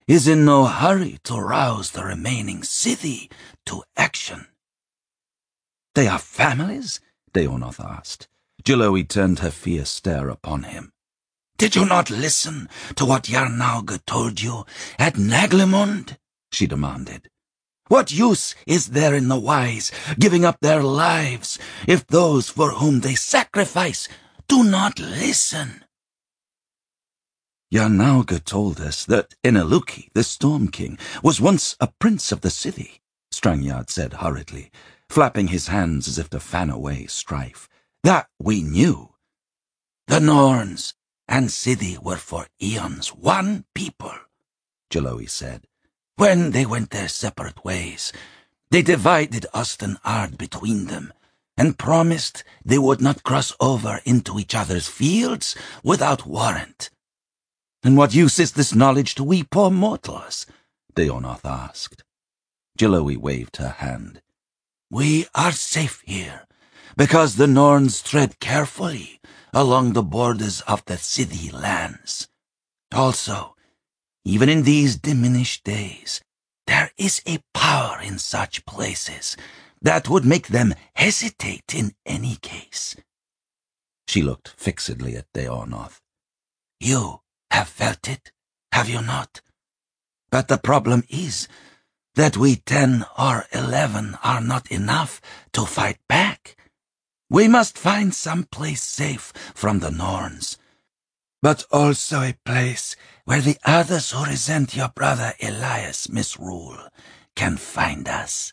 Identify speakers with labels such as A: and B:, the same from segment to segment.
A: is in no hurry to rouse the remaining city to action.
B: They are families? Deonoth asked. Jaloe turned her fierce stare upon him.
A: Did you not listen to what Yarnauga told you at Naglimund? She demanded. What use is there in the wise giving up their lives if those for whom they sacrifice do not listen?
B: Yarnauga told us that Inaluki, the Storm King, was once a prince of the city, Strangyard said hurriedly, flapping his hands as if to fan away strife. That we knew.
A: The Norns and Sidi were for eons one people, Jaloe said. When they went their separate ways, they divided Osten Ard between them and promised they would not cross over into each other's fields without warrant.
B: And what use is this knowledge to we poor mortals? Deonoth asked. Jaloe waved her hand.
A: We are safe here, because the Norns tread carefully along the borders of the Sidi lands. Also, even in these diminished days, there is a power in such places that would make them hesitate in any case.
B: She looked fixedly at Deonoth.
A: You have felt it, have you not? But the problem is that we 10 or 11 are not enough to fight back. We must find some place safe from the Norns, but also a place where the others who resent your brother Elias' misrule can find us.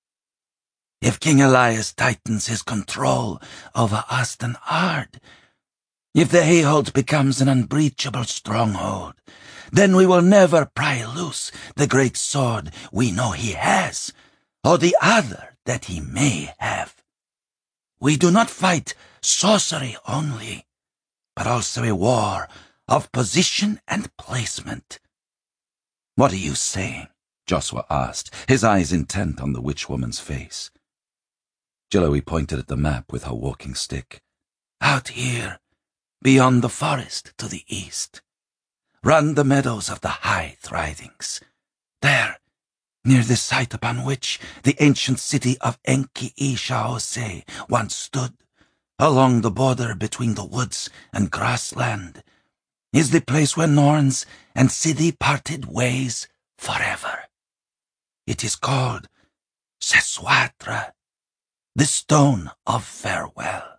A: If King Elias tightens his control over Osten Ard, if the Hayhold becomes an unbreachable stronghold, then we will never pry loose the great sword we know he has, or the other that he may have. We do not fight sorcery only, but also a war of position and placement.
B: What are you saying? Josua asked, his eyes intent on the witch-woman's face. Jaloe pointed at the map with her walking stick.
A: Out here, beyond the forest to the east, run the meadows of the High Thrithings. There, near the site upon which the ancient city of Enki-Isha-Ose once stood, along the border between the woods and grassland, is the place where Norns and Sidi parted ways forever. It is called Seswatra, the Stone of Farewell.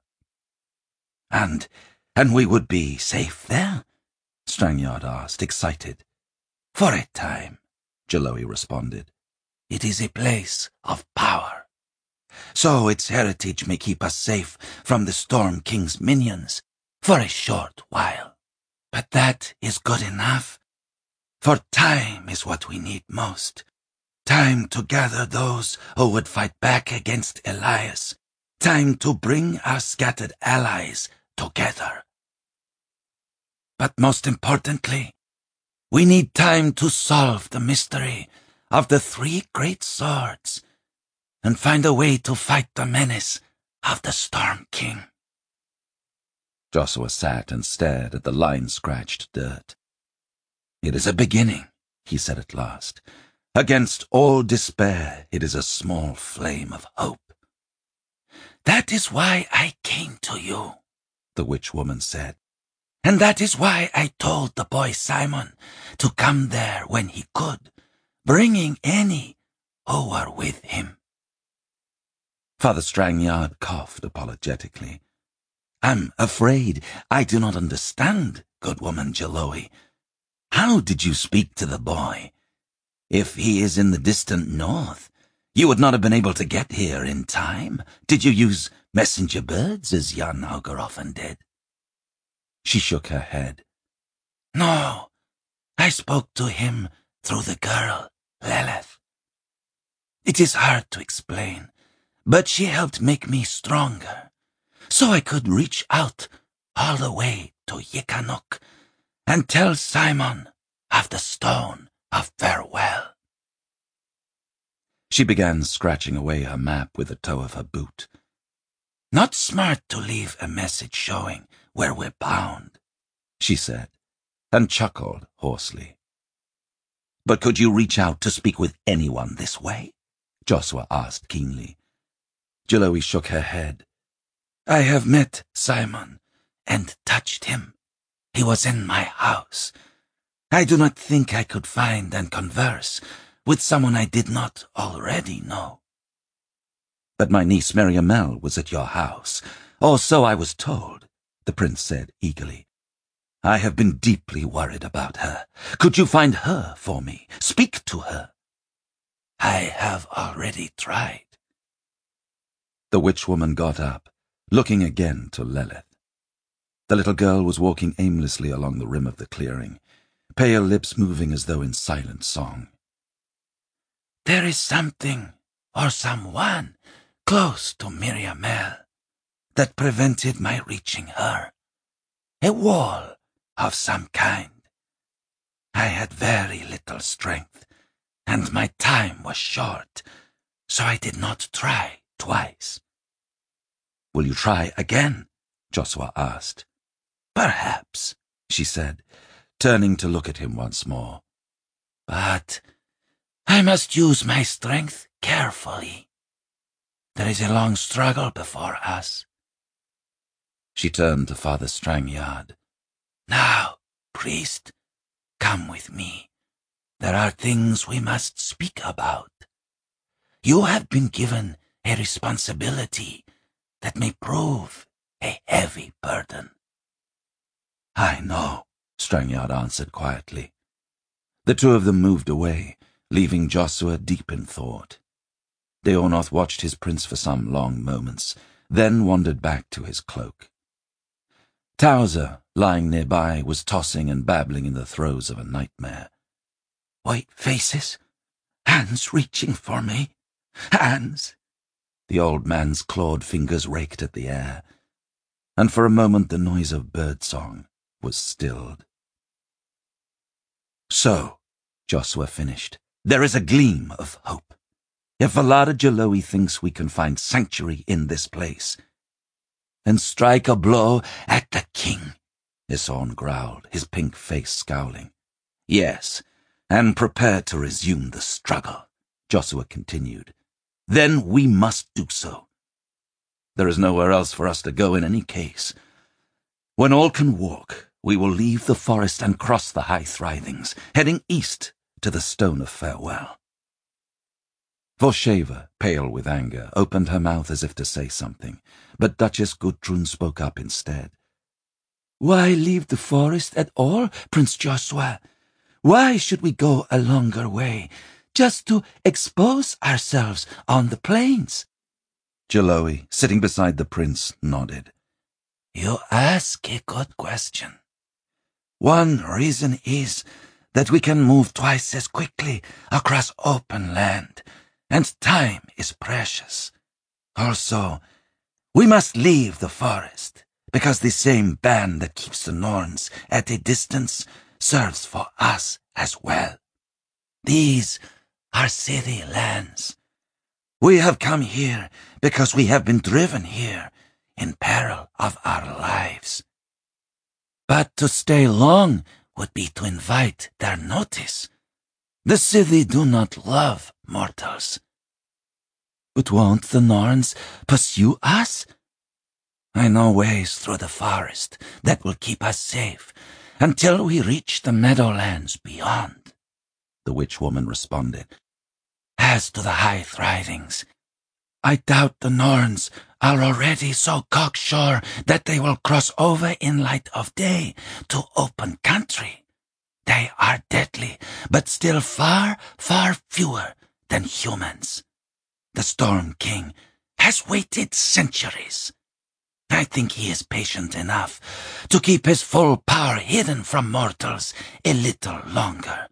B: And we would be safe there? Strangyard asked, excited.
A: For a time,
B: Jaloe responded.
A: It is a place of power. So its heritage may keep us safe from the Storm King's minions for a short while. But that is good enough, for time is what we need most. Time to gather those who would fight back against Elias. Time to bring our scattered allies together. But most importantly, we need time to solve the mystery of the 3 great swords and find a way to fight the menace of the Storm King.
B: Josua sat and stared at the line-scratched dirt. It is a beginning, he said at last. Against all despair, it is a small flame of hope.
A: That is why I came to you, the witch-woman said. And that is why I told the boy Simon to come there when he could, bringing any who were with him.
B: Father Strangyard coughed apologetically. I'm afraid I do not understand, good woman Jaloe. How did you speak to the boy? If he is in the distant north, you would not have been able to get here in time. Did you use messenger birds as Yarnauga often did? She shook her head. No, I spoke to him through the girl, Lilith. It is hard to explain, but she helped make me stronger, so I could reach out all the way to Yikanuk and tell Simon of the Stone of Farewell. She began scratching away her map with the toe of her boot.
A: Not smart to leave a message showing where we're bound, she said, and chuckled hoarsely.
B: But could you reach out to speak with anyone this way? Josua asked keenly.
A: Jaloe shook her head. I have met Simon and touched him. He was in my house. I do not think I could find and converse with someone I did not already know.
B: But my niece Meriamel was at your house, or so I was told, the prince said eagerly. I have been deeply worried about her. Could you find her for me? Speak to her.
A: I have already tried.
B: The witch woman got up, looking again to Lilith. The little girl was walking aimlessly along the rim of the clearing, pale lips moving as though in silent song.
A: There is something, or someone, close to Meriamel that prevented my reaching her. A wall of some kind. I had very little strength, and my time was short, so I did not try twice.
B: Will you try again? Josua asked.
A: Perhaps, she said, turning to look at him once more. But I must use my strength carefully. There is a long struggle before us.
B: She turned to Father Strangyard.
A: Now, priest, come with me. There are things we must speak about. You have been given a responsibility that may prove a heavy burden.
B: I know, Strangyard answered quietly. The two of them moved away, leaving Josua deep in thought. Deonoth watched his prince for some long moments, then wandered back to his cloak. Towser, lying nearby, was tossing and babbling in the throes of a nightmare.
A: White faces, hands reaching for me, hands.
B: The old man's clawed fingers raked at the air, and for a moment the noise of birdsong was stilled. So, Josua finished, there is a gleam of hope. If Valada Jaloe thinks we can find sanctuary in this place,
A: and strike a blow at the king,
B: Isorn growled, his pink face scowling.
A: Yes, and prepare to resume the struggle, Josua continued. Then we must do so. There is nowhere else for us to go in any case. When all can walk, we will leave the forest and cross the high thrithings, heading east to the Stone of Farewell.
B: Vorsheva, pale with anger, opened her mouth as if to say something, but Duchess Gudrun spoke up instead.
A: Why leave the forest at all, Prince Josua? Why should we go a longer way, just to expose ourselves on the plains?
B: Jaloe, sitting beside the prince, nodded.
A: You ask a good question. One reason is that we can move twice as quickly across open land, and time is precious. Also, we must leave the forest, because the same band that keeps the Norns at a distance serves for us as well. These are city lands. We have come here because we have been driven here in peril of our lives. But to stay long would be to invite their notice. The Sith'i do not love mortals. But won't the Norns pursue us? I know ways through the forest that will keep us safe until we reach the meadowlands beyond, the witch woman responded. As to the high thrithings, I doubt the Norns are already so cocksure that they will cross over in light of day to open country. They are deadly, but still far, far fewer than humans. The Storm King has waited centuries. I think he is patient enough to keep his full power hidden from mortals a little longer.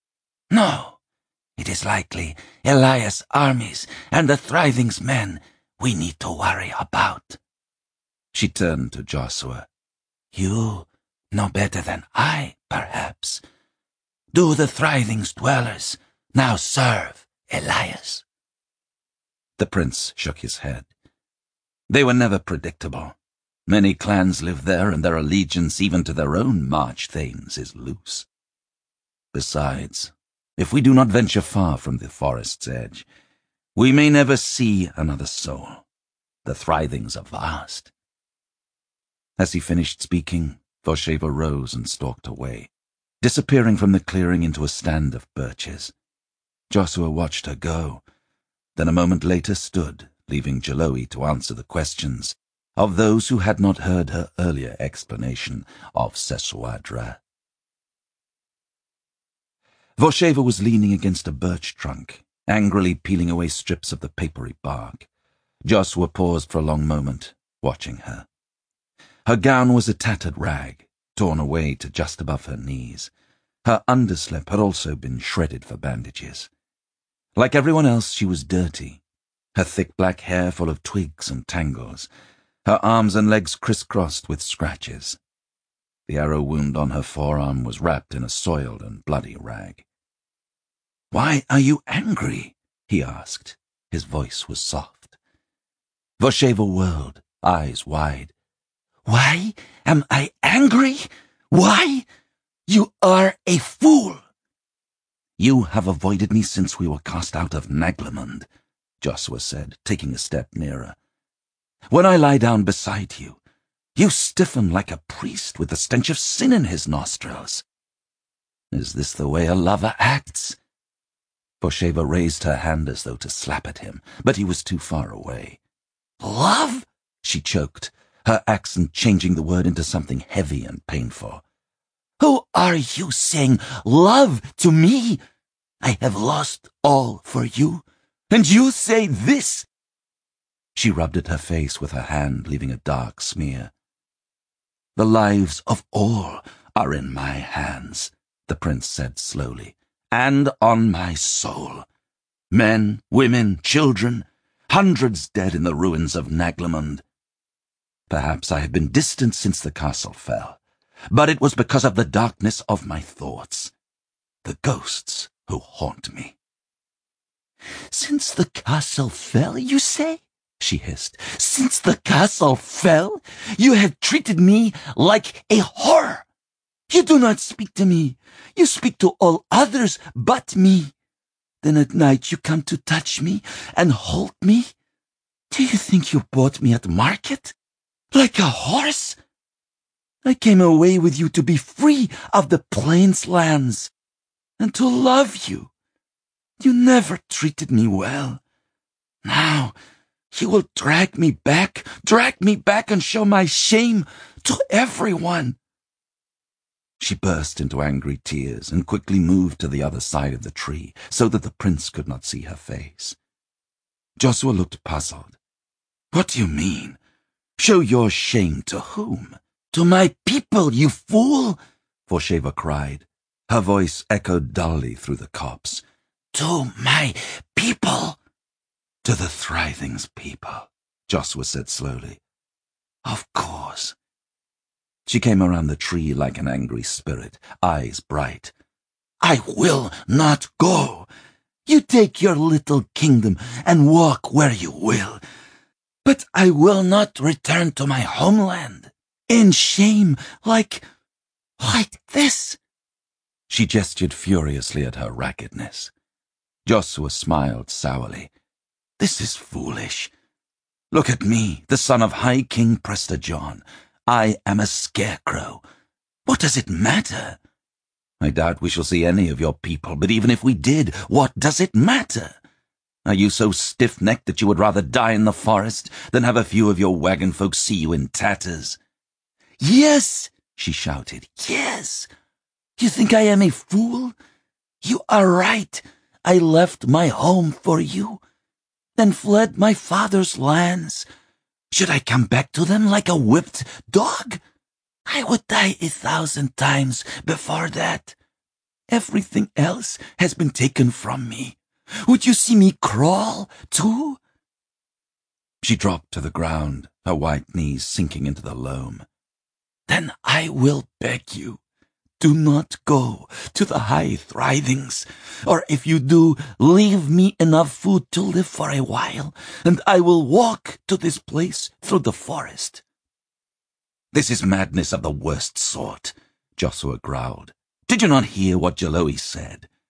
A: No, it is likely Elias' armies and the Thrithing's men we need to worry about. She turned to Josua. You know better than I, perhaps. Do the Thrithing's dwellers now serve Elias?
B: The prince shook his head. They were never predictable. Many clans live there, and their allegiance even to their own March Thanes is loose. Besides, If we do not venture far from the forest's edge, we may never see another soul. The Thrithings are vast." As he finished speaking, Vorsheva rose and stalked away, disappearing from the clearing into a stand of birches. Josua watched her go, then a moment later stood, leaving Jaloe to answer the questions of those who had not heard her earlier explanation of Sessuadra. Vorsheva was leaning against a birch trunk, angrily peeling away strips of the papery bark. Josua paused for a long moment, watching her. Her gown was a tattered rag, torn away to just above her knees. Her underslip had also been shredded for bandages. Like everyone else, she was dirty, her thick black hair full of twigs and tangles, her arms and legs crisscrossed with scratches. The arrow wound on her forearm was wrapped in a soiled and bloody rag. "Why are you angry?" he asked. His voice was soft. Vorsheva whirled, eyes wide. "Why am I angry? Why? You are a fool!" "You have avoided me since we were cast out of Naglemund," Josua said, taking a step nearer. "When I lie down beside you, you stiffen like a priest with the stench of sin in his nostrils. Is this the way a lover acts?" Vorsheva raised her hand as though to slap at him, but he was too far away. "Love?" she choked, her accent changing the word into something heavy and painful. "Who are you saying love to me? I have lost all for you, and you say this?" She rubbed at her face with her hand, leaving a dark smear. "The lives of all are in my hands," the prince said slowly, "and on my soul. Men, women, children, hundreds dead in the ruins of Naglemund. Perhaps I have been distant since the castle fell, but it was because of the darkness of my thoughts, the ghosts who haunt me." "Since the castle fell, you say?" she hissed. "Since the castle fell, you have treated me like a whore. You do not speak to me. You speak to all others but me. Then at night you come to touch me and hold me. Do you think you bought me at market? Like a horse? I came away with you to be free of the plains lands and to love you. You never treated me well. Now you will drag me back and show my shame to everyone." She burst into angry tears and quickly moved to the other side of the tree so that the prince could not see her face. Josua looked puzzled. "What do you mean? Show your shame to whom?" "To my people, you fool!" Vorsheva cried. Her voice echoed dully through the copse. "To my people!" "To the Thrithings people," Josua said slowly. "Of course." She came around the tree like an angry spirit, eyes bright. "I will not go. You take your little kingdom and walk where you will. But I will not return to my homeland in shame like this." She gestured furiously at her raggedness. Josua smiled sourly. "This is foolish. Look at me, the son of High King Prester John. I am a scarecrow. What does it matter? I doubt we shall see any of your people, but even if we did, what does it matter? Are you so stiff-necked that you would rather die in the forest than have a few of your wagon folks see you in tatters?" "Yes," she shouted, "yes. You think I am a fool? You are right. I left my home for you, then fled my father's lands. Should I come back to them like a whipped dog? I would die 1,000 times before that. Everything else has been taken from me. Would you see me crawl, too?" She dropped to the ground, her white knees sinking into the loam. "Then I will beg you, do not go to the High Thrithings, or if you do, leave me enough food to live for a while, and I will walk to this place through the forest." "This is madness of the worst sort," Josua growled. "Did you not hear what Jaloe said?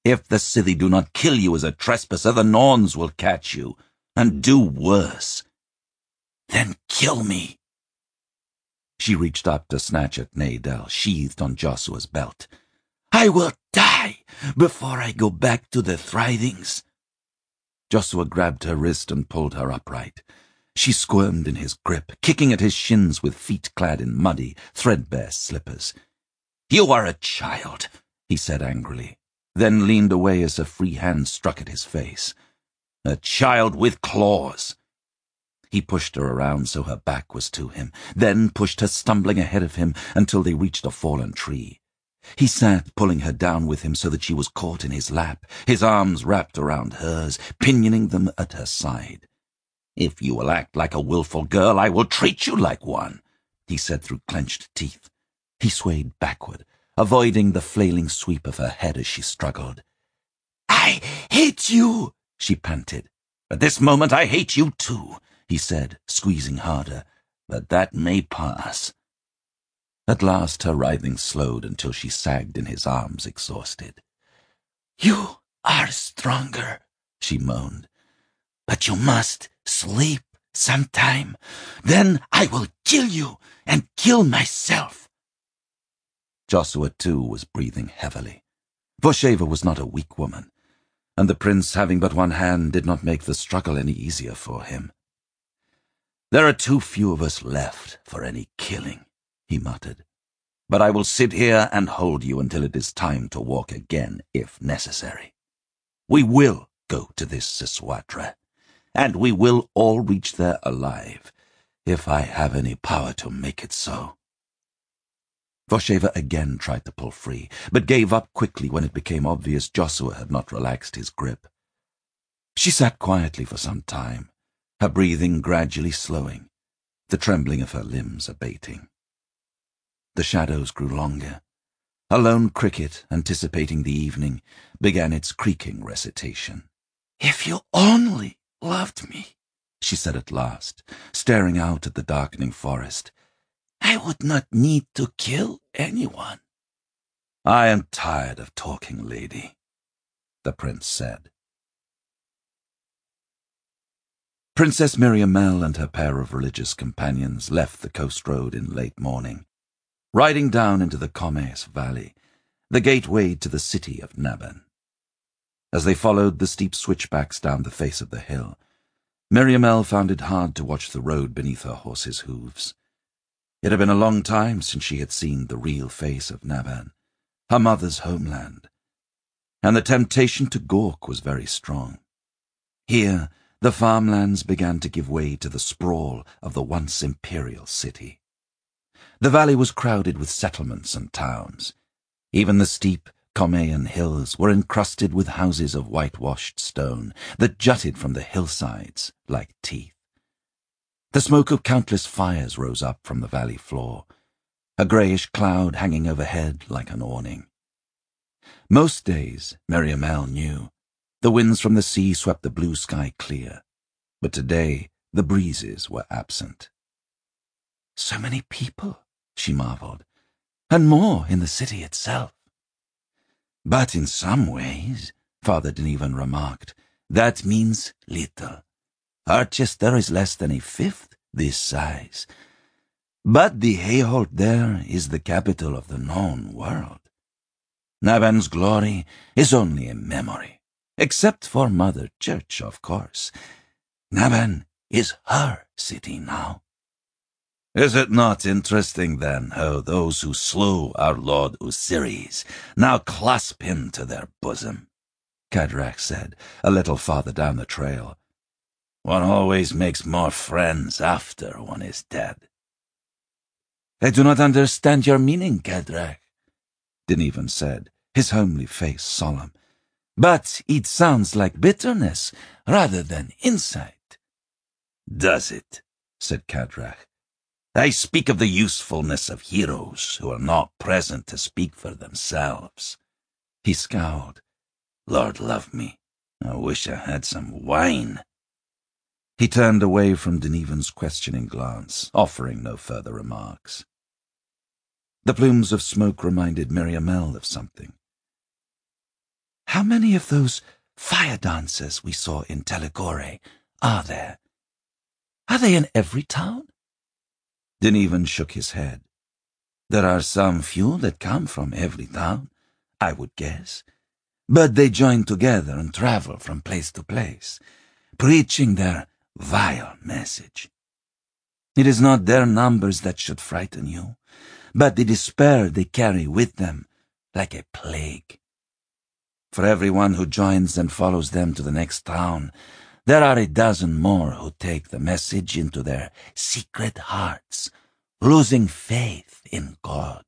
B: If the city do not kill you as a trespasser, the Norns will catch you, and do worse. Then kill me." She reached up to snatch at Nadel, sheathed on Joshua's belt. "I will die before I go back to the Thrithings." Joshua grabbed her wrist and pulled her upright. She squirmed in his grip, kicking at his shins with feet clad in muddy, threadbare slippers. "You are a child," he said angrily, then leaned away as a free hand struck at his face. "A child with claws." He pushed her around so her back was to him, then pushed her stumbling ahead of him until they reached a fallen tree. He sat, pulling her down with him so that she was caught in his lap, his arms wrapped around hers, pinioning them at her side. "If you will act like a willful girl, I will treat you like one," he said through clenched teeth. He swayed backward, avoiding the flailing sweep of her head as she struggled. "I hate you," she panted. "At this moment I hate you too," he said, squeezing harder. "But that may pass." At last her writhing slowed until she sagged in his arms, exhausted. "You are stronger," she moaned. "But you must sleep sometime. Then I will kill you and kill myself." Joshua, too, was breathing heavily. Vosheva was not a weak woman, and the prince, having but one hand, did not make the struggle any easier for him. "There are too few of us left for any killing," he muttered. "But I will sit here and hold you until it is time to walk again, if necessary. We will go to this Siswatra, and we will all reach there alive, if I have any power to make it so." Vosheva again tried to pull free, but gave up quickly when it became obvious Joshua had not relaxed his grip. She sat quietly for some time, her breathing gradually slowing, the trembling of her limbs abating. The shadows grew longer. A lone cricket, anticipating the evening, began its creaking recitation. "If you only loved me," she said at last, staring out at the darkening forest, "I would not need to kill anyone." "I am tired of talking, lady," the prince said. Princess Miriamel and her pair of religious companions left the coast road in late morning. Riding down into the Comes Valley, the gateway to the city of Naban. As they followed the steep switchbacks down the face of the hill, Miriamel found it hard to watch the road beneath her horse's hooves. It had been a long time since she had seen the real face of Naban, her mother's homeland, and the temptation to gawk was very strong. Here, the farmlands began to give way to the sprawl of the once imperial city. The valley was crowded with settlements and towns. Even the steep Comaean hills were encrusted with houses of whitewashed stone that jutted from the hillsides like teeth. The smoke of countless fires rose up from the valley floor, a greyish cloud hanging overhead like an awning. Most days, Miriamel knew, the winds from the sea swept the blue sky clear, but today the breezes were absent. "So many people," she marveled, "and more in the city itself." "But in some ways," Father Denivan remarked, "that means little. Archester is less than a fifth this size. But the Hayholt there is the capital of the known world. Naban's glory is only a memory, except for Mother Church, of course. Naban is her city now." "Is it not interesting, then, how those who slew our Lord Osiris now clasp him to their bosom?" Kadrach said, a little farther down the trail. "One always makes more friends after one is dead." "I do not understand your meaning, Kadrach," Denivan said, his homely face solemn. "But it sounds like bitterness rather than insight." "Does it?" said Kadrach. "I speak of the usefulness of heroes who are not present to speak for themselves." He scowled. "Lord love me, I wish I had some wine." He turned away from Denivan's questioning glance, offering no further remarks. The plumes of smoke reminded Miriamel of something. How many of those fire dancers we saw in Telegore are there? Are they in every town? Denevin shook his head. There are some few that come from every town, I would guess. But they join together and travel from place to place, preaching their vile message. It is not their numbers that should frighten you, but the despair they carry with them like a plague. For everyone who joins and follows them to the next town, there are a dozen more who take the message into their secret hearts, losing faith in God.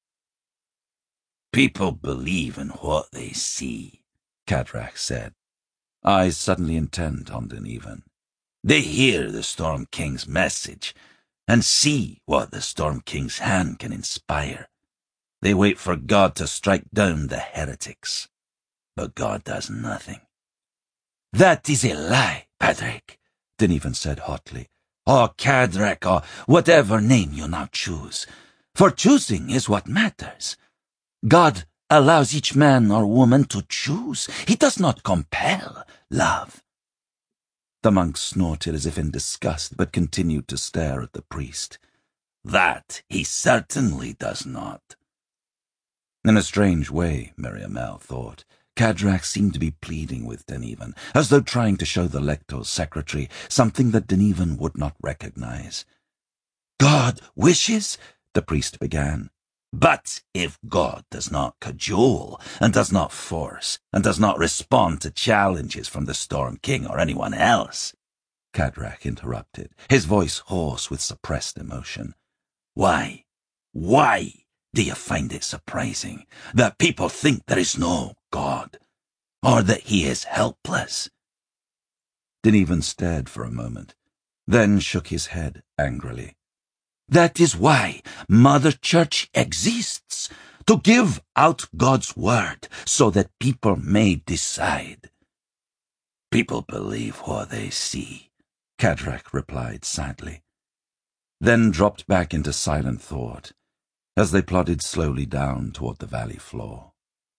B: People believe in what they see, Kadrach said, eyes suddenly intent on Denevin. They hear the Storm King's message and see what the Storm King's hand can inspire. They wait for God to strike down the heretics, but God does nothing. That is a lie, Patrick, Denevin said hotly, or Kadrach, or whatever name you now choose, for choosing is what matters. God allows each man or woman to choose. He does not compel love. The monk snorted as if in disgust, but continued to stare at the priest. That he certainly does not. In a strange way, Miriamel thought, Kadrach seemed to be pleading with Denevin, as though trying to show the lector's secretary something that Denevin would not recognize. God wishes, the priest began. But if God does not cajole, and does not force, and does not respond to challenges from the Storm King or anyone else, Kadrach interrupted, his voice hoarse with suppressed emotion. Why do you find it surprising that people think there is no God, or that he is helpless? Denevin stared for a moment, then shook his head angrily. That is why Mother Church exists, to give out God's word so that people may decide. People believe what they see, Kadrach replied sadly, then dropped back into silent thought as they plodded slowly down toward the valley floor.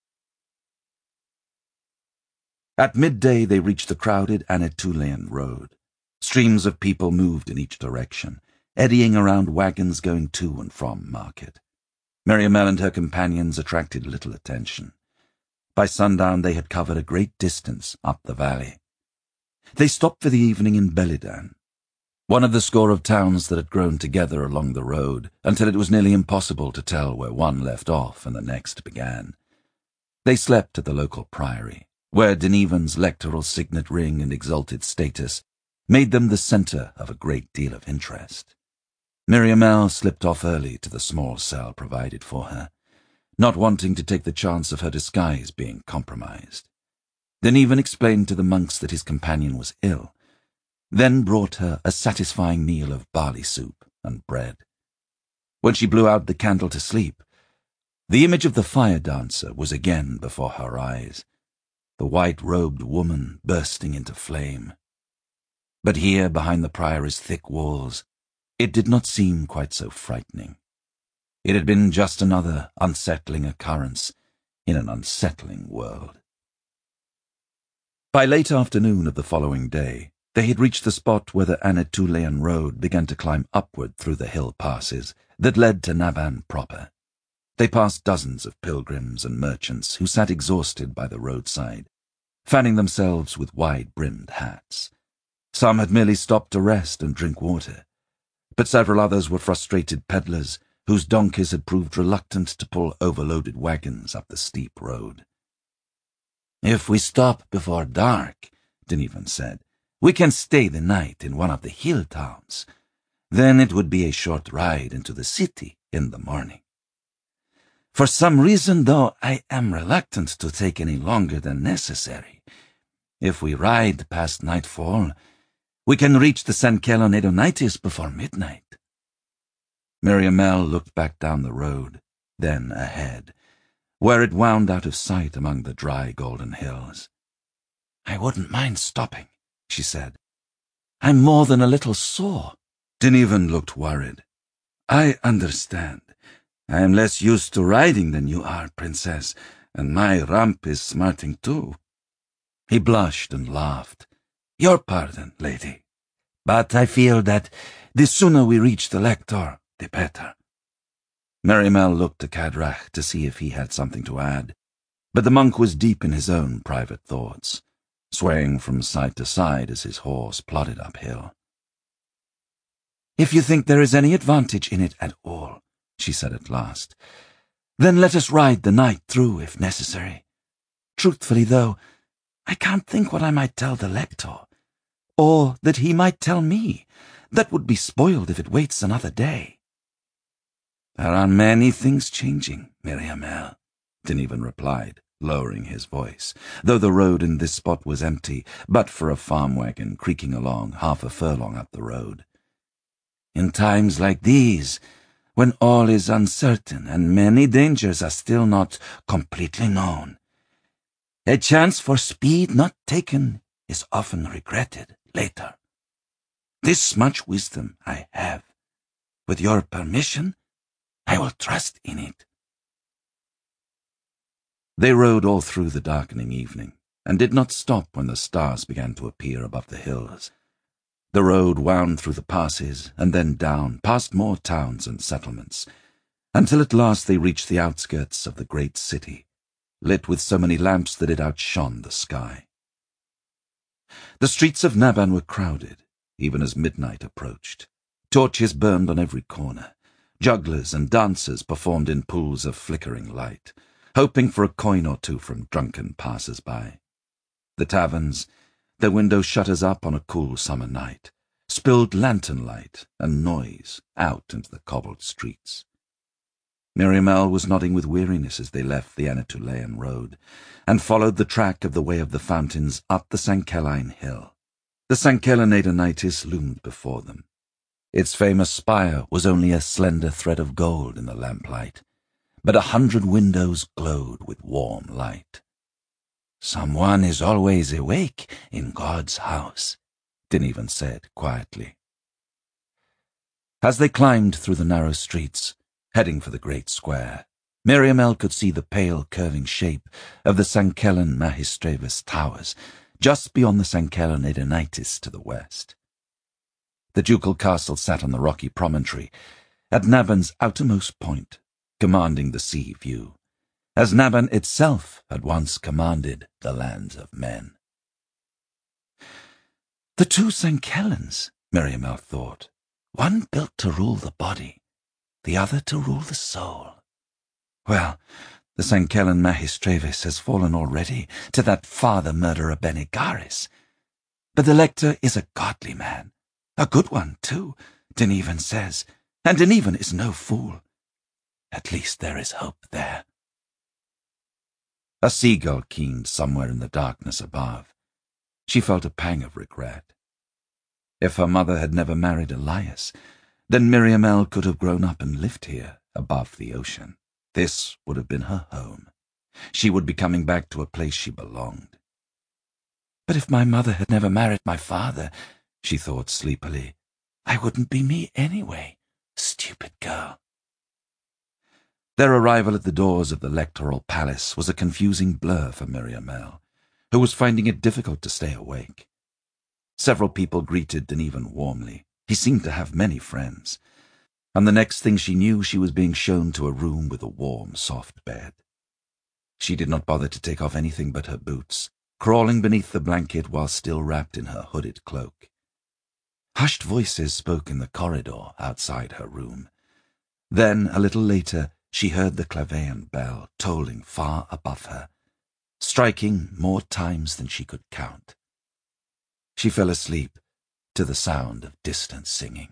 B: At midday they reached the crowded Anatulean road. Streams of people moved in each direction, eddying around wagons going to and from market. Miriamel and her companions attracted little attention. By sundown they had covered a great distance up the valley. They stopped for the evening in Belidan, one of the score of towns that had grown together along the road until it was nearly impossible to tell where one left off and the next began. They slept at the local priory, where Denevin's lectoral signet ring and exalted status made them the center of a great deal of interest. Miriamel slipped off early to the small cell provided for her, not wanting to take the chance of her disguise being compromised. Denevin explained to the monks that his companion was ill, then brought her a satisfying meal of barley soup and bread. When she blew out the candle to sleep, the image of the fire dancer was again before her eyes, the white-robed woman bursting into flame. But here, behind the priory's thick walls, it did not seem quite so frightening. It had been just another unsettling occurrence in an unsettling world. By late afternoon of the following day, they had reached the spot where the Anatulean road began to climb upward through the hill passes that led to Navan proper. They passed dozens of pilgrims and merchants who sat exhausted by the roadside, fanning themselves with wide-brimmed hats. Some had merely stopped to rest and drink water, but several others were frustrated peddlers whose donkeys had proved reluctant to pull overloaded wagons up the steep road. "If we stop before dark," Denevin said, "we can stay the night in one of the hill towns. Then it would be a short ride into the city in the morning. For some reason, though, I am reluctant to take any longer than necessary. If we ride past nightfall, we can reach the San Kelon Edonitis before midnight." Miriamel looked back down the road, then ahead, where it wound out of sight among the dry golden hills. "I wouldn't mind stopping," she said. "I'm more than a little sore." Denevin looked worried. "I understand. I am less used to riding than you are, Princess. and my rump is smarting too." He blushed and laughed. "Your pardon, lady, but I feel that the sooner we reach the lector, the better." Merimel looked to Cadrach to see if he had something to add, but the monk was deep in his own private thoughts, swaying from side to side as his horse plodded uphill. "If you think there is any advantage in it at all," she said at last, "then let us ride the night through if necessary. Truthfully, though, I can't think what I might tell the lector, or that he might tell me. That would be spoiled if it waits another day." "There are many things changing, Miriamele," Dinevin replied, lowering his voice, though the road in this spot was empty, but for a farm wagon creaking along half a furlong up the road. "In times like these, when all is uncertain and many dangers are still not completely known, a chance for speed not taken is often regretted later. This much wisdom I have. With your permission, I will trust in it." They rode all through the darkening evening, and did not stop when the stars began to appear above the hills. The road wound through the passes, and then down, past more towns and settlements, until at last they reached the outskirts of the great city, lit with so many lamps that it outshone the sky. The streets of Naban were crowded, even as midnight approached. Torches burned on every corner. Jugglers and dancers performed in pools of flickering light, hoping for a coin or two from drunken passers-by. The taverns, their window shutters up on a cool summer night, spilled lantern light and noise out into the cobbled streets. Miriamele was nodding with weariness as they left the Anatolaean road, and followed the track of the Way of the Fountains up the Sankelline hill. The Sankellan Adonitis loomed before them. Its famous spire was only a slender thread of gold in the lamplight, but 100 windows glowed with warm light. "Someone is always awake in God's house," Dinevin said quietly. As they climbed through the narrow streets, heading for the great square, Miriamele could see the pale curving shape of the Sankellan Mahistrevis towers, just beyond the Sankellan Adonitis to the west. The ducal castle sat on the rocky promontory, at Naban's outermost point, commanding the sea view, as Naban itself had once commanded the lands of men. The two Sankellans, Miriamele thought, one built to rule the body, the other to rule the soul. Well, the Sankellan Mahistrevis has fallen already to that father-murderer Benigaris, but the lector is a godly man, a good one, too, Dinevin says, and Dinevin is no fool. At least there is hope there. A seagull keened somewhere in the darkness above. She felt a pang of regret. If her mother had never married Elias, then Miriamele could have grown up and lived here, above the ocean. This would have been her home. She would be coming back to a place she belonged. But if my mother had never married my father, she thought sleepily, I wouldn't be me anyway. Stupid girl. Their arrival at the doors of the lectoral palace was a confusing blur for Miriamele, who was finding it difficult to stay awake. Several people greeted Dinevin warmly. He seemed to have many friends. And the next thing she knew, she was being shown to a room with a warm, soft bed. She did not bother to take off anything but her boots, crawling beneath the blanket while still wrapped in her hooded cloak. Hushed voices spoke in the corridor outside her room. Then, a little later, she heard the clavean bell tolling far above her, striking more times than she could count. She fell asleep to the sound of distant singing.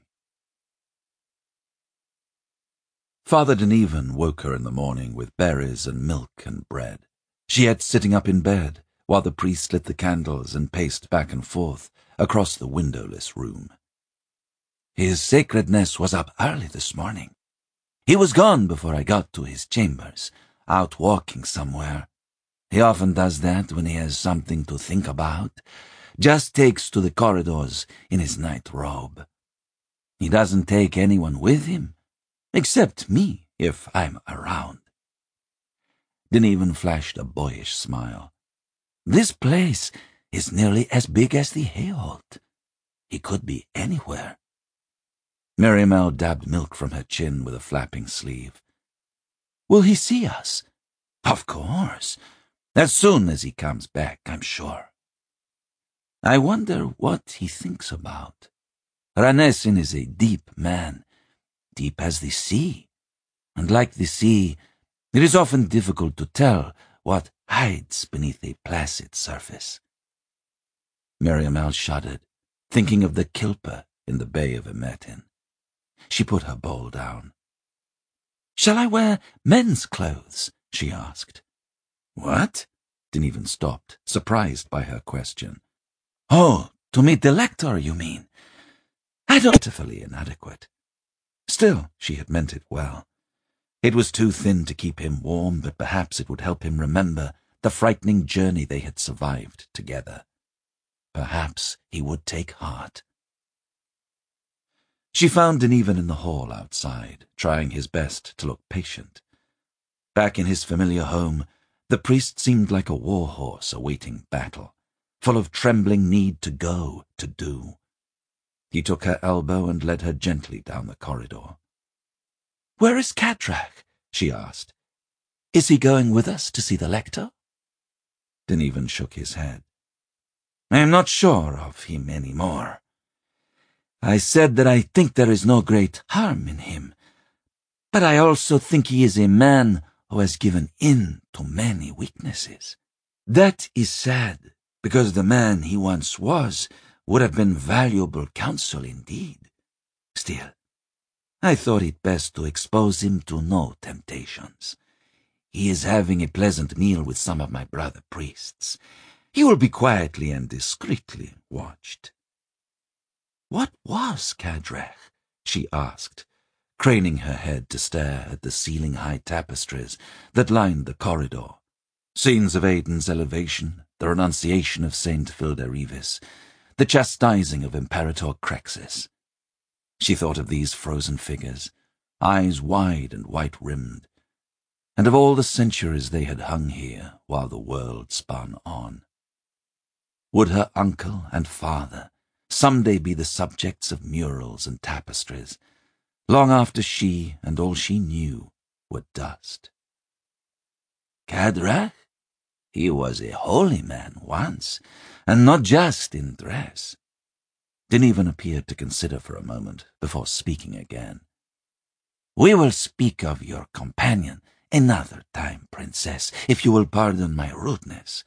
B: Father Dinevin woke her in the morning with berries and milk and bread. She ate sitting up in bed, while the priest lit the candles and paced back and forth across the windowless room. His sacredness was up early this morning. He was gone before I got to his chambers, out walking somewhere. He often does that when he has something to think about, just takes to the corridors in his night robe. He doesn't take anyone with him, except me if I'm around. Dinevin flashed a boyish smile. "This place is nearly as big as the Hayholt. He could be anywhere." Miriamel dabbed milk from her chin with a flapping sleeve. "Will he see us?" "Of course. As soon as he comes back, I'm sure. I wonder what he thinks about. Ranesin is a deep man, deep as the sea, and like the sea, it is often difficult to tell what hides beneath a placid surface." Miriamel shuddered, thinking of the kilpa in the Bay of Emetin. She put her bowl down. "Shall I wear men's clothes?" she asked. "What?" Dinevin stopped, surprised by her question. "Oh, to meet the lector, you mean? I don't..." Pitifully inadequate. Still, she had meant it well. It was too thin to keep him warm, but perhaps it would help him remember the frightening journey they had survived together. Perhaps he would take heart. She found Dinevin in the hall outside, trying his best to look patient. Back in his familiar home, the priest seemed like a war horse awaiting battle, full of trembling need to go, to do. He took her elbow and led her gently down the corridor. "Where is Kadrach?" she asked. "Is he going with us to see the lector?" Dinevin shook his head. "I am not sure of him any more. I said that I think there is no great harm in him, but I also think he is a man who has given in to many weaknesses. That is sad, because the man he once was would have been valuable counsel indeed. Still, I thought it best to expose him to no temptations. He is having a pleasant meal with some of my brother priests. He will be quietly and discreetly watched." "What was Kadrach?" she asked, craning her head to stare at the ceiling-high tapestries that lined the corridor, scenes of Aiden's elevation, the renunciation of Saint Filderivis, the chastising of Imperator Crexus. She thought of these frozen figures, eyes wide and white-rimmed, and of all the centuries they had hung here while the world spun on. Would her uncle and father someday be the subjects of murals and tapestries, long after she and all she knew were dust? Kadrach? He was a holy man once, and not just in dress. Dinevin appeared to consider for a moment before speaking again. "We will speak of your companion another time, Princess, if you will pardon my rudeness.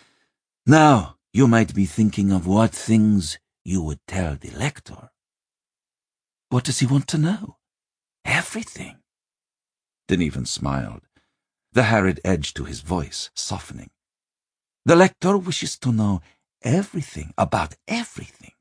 B: Now you might be thinking of what things you would tell the lector." "What does he want to know?" "Everything." Dinevin smiled, the harried edge to his voice softening. "The lector wishes to know everything about everything.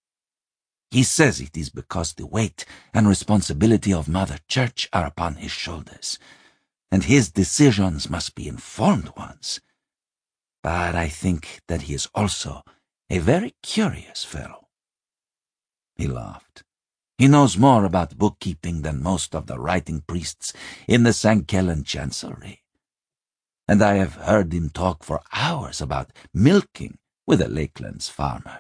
B: He says it is because the weight and responsibility of Mother Church are upon his shoulders, and his decisions must be informed ones. But I think that he is also a very curious fellow." He laughed. "He knows more about bookkeeping than most of the writing priests in the St. Kellen Chancellery. And I have heard him talk for hours about milking with a Lakelands farmer."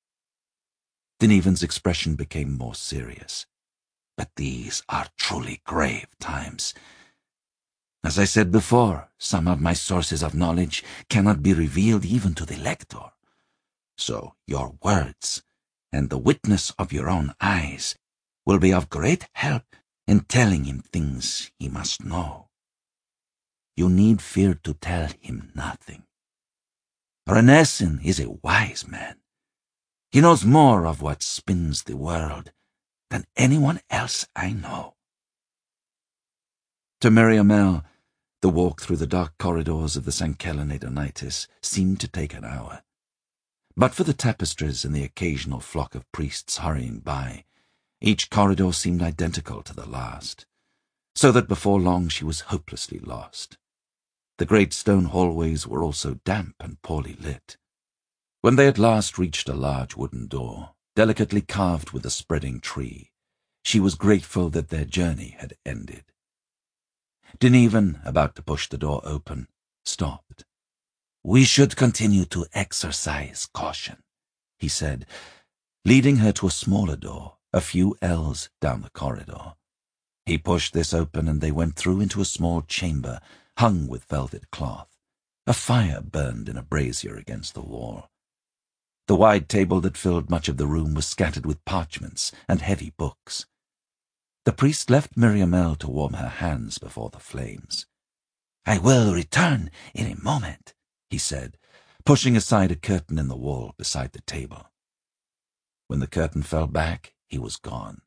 B: Dinevin's expression became more serious. "But these are truly grave times. As I said before, some of my sources of knowledge cannot be revealed even to the lector. So your words, and the witness of your own eyes, will be of great help in telling him things he must know. You need fear to tell him nothing. Ranesin is a wise man. He knows more of what spins the world than anyone else I know." To Miriamel, the walk through the dark corridors of the St. Kellen Adonitis seemed to take an hour. But for the tapestries and the occasional flock of priests hurrying by, each corridor seemed identical to the last, so that before long she was hopelessly lost. The great stone hallways were also damp and poorly lit. When they at last reached a large wooden door, delicately carved with a spreading tree, she was grateful that their journey had ended. Dinevin, about to push the door open, stopped.
A: "We should continue to exercise caution," he said,
B: leading her to a smaller door, a few ells down the corridor. He pushed this open and they went through into a small chamber hung with velvet cloth. A fire burned in a brazier against the wall. The wide table that filled much of the room was scattered with parchments and heavy books. The priest left Miriamele to warm her hands before the flames.
A: "I will return in a moment,"
B: he said, pushing aside a curtain in the wall beside the table. When the curtain fell back, he was gone.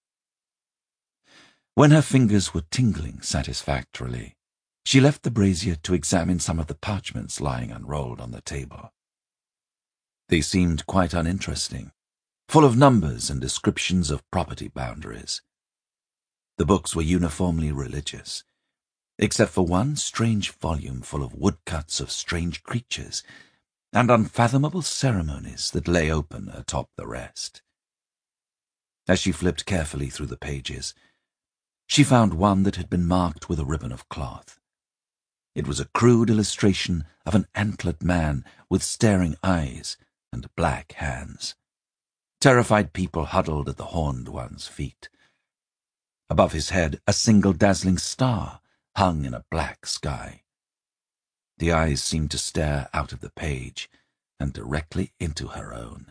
B: When her fingers were tingling satisfactorily, she left the brazier to examine some of the parchments lying unrolled on the table. They seemed quite uninteresting, full of numbers and descriptions of property boundaries. The books were uniformly religious, except for one strange volume full of woodcuts of strange creatures and unfathomable ceremonies that lay open atop the rest. As she flipped carefully through the pages, she found one that had been marked with a ribbon of cloth. It was a crude illustration of an antlered man with staring eyes and black hands. Terrified people huddled at the horned one's feet. Above his head, a single dazzling star hung in a black sky. The eyes seemed to stare out of the page and directly into her own.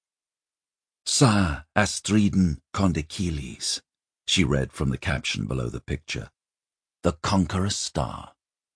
B: "Sa Astriden Kondekilis," she read from the caption below the picture. "The Conqueror's Star."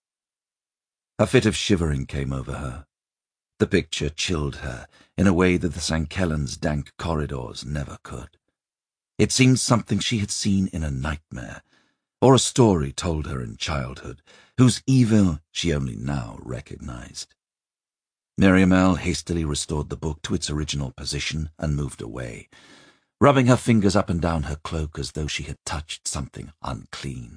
B: A fit of shivering came over her. The picture chilled her in a way that the St. Kellen's dank corridors never could. It seemed something she had seen in a nightmare, or a story told her in childhood, whose evil she only now recognized. Miriamele hastily restored the book to its original position and moved away, rubbing her fingers up and down her cloak as though she had touched something unclean.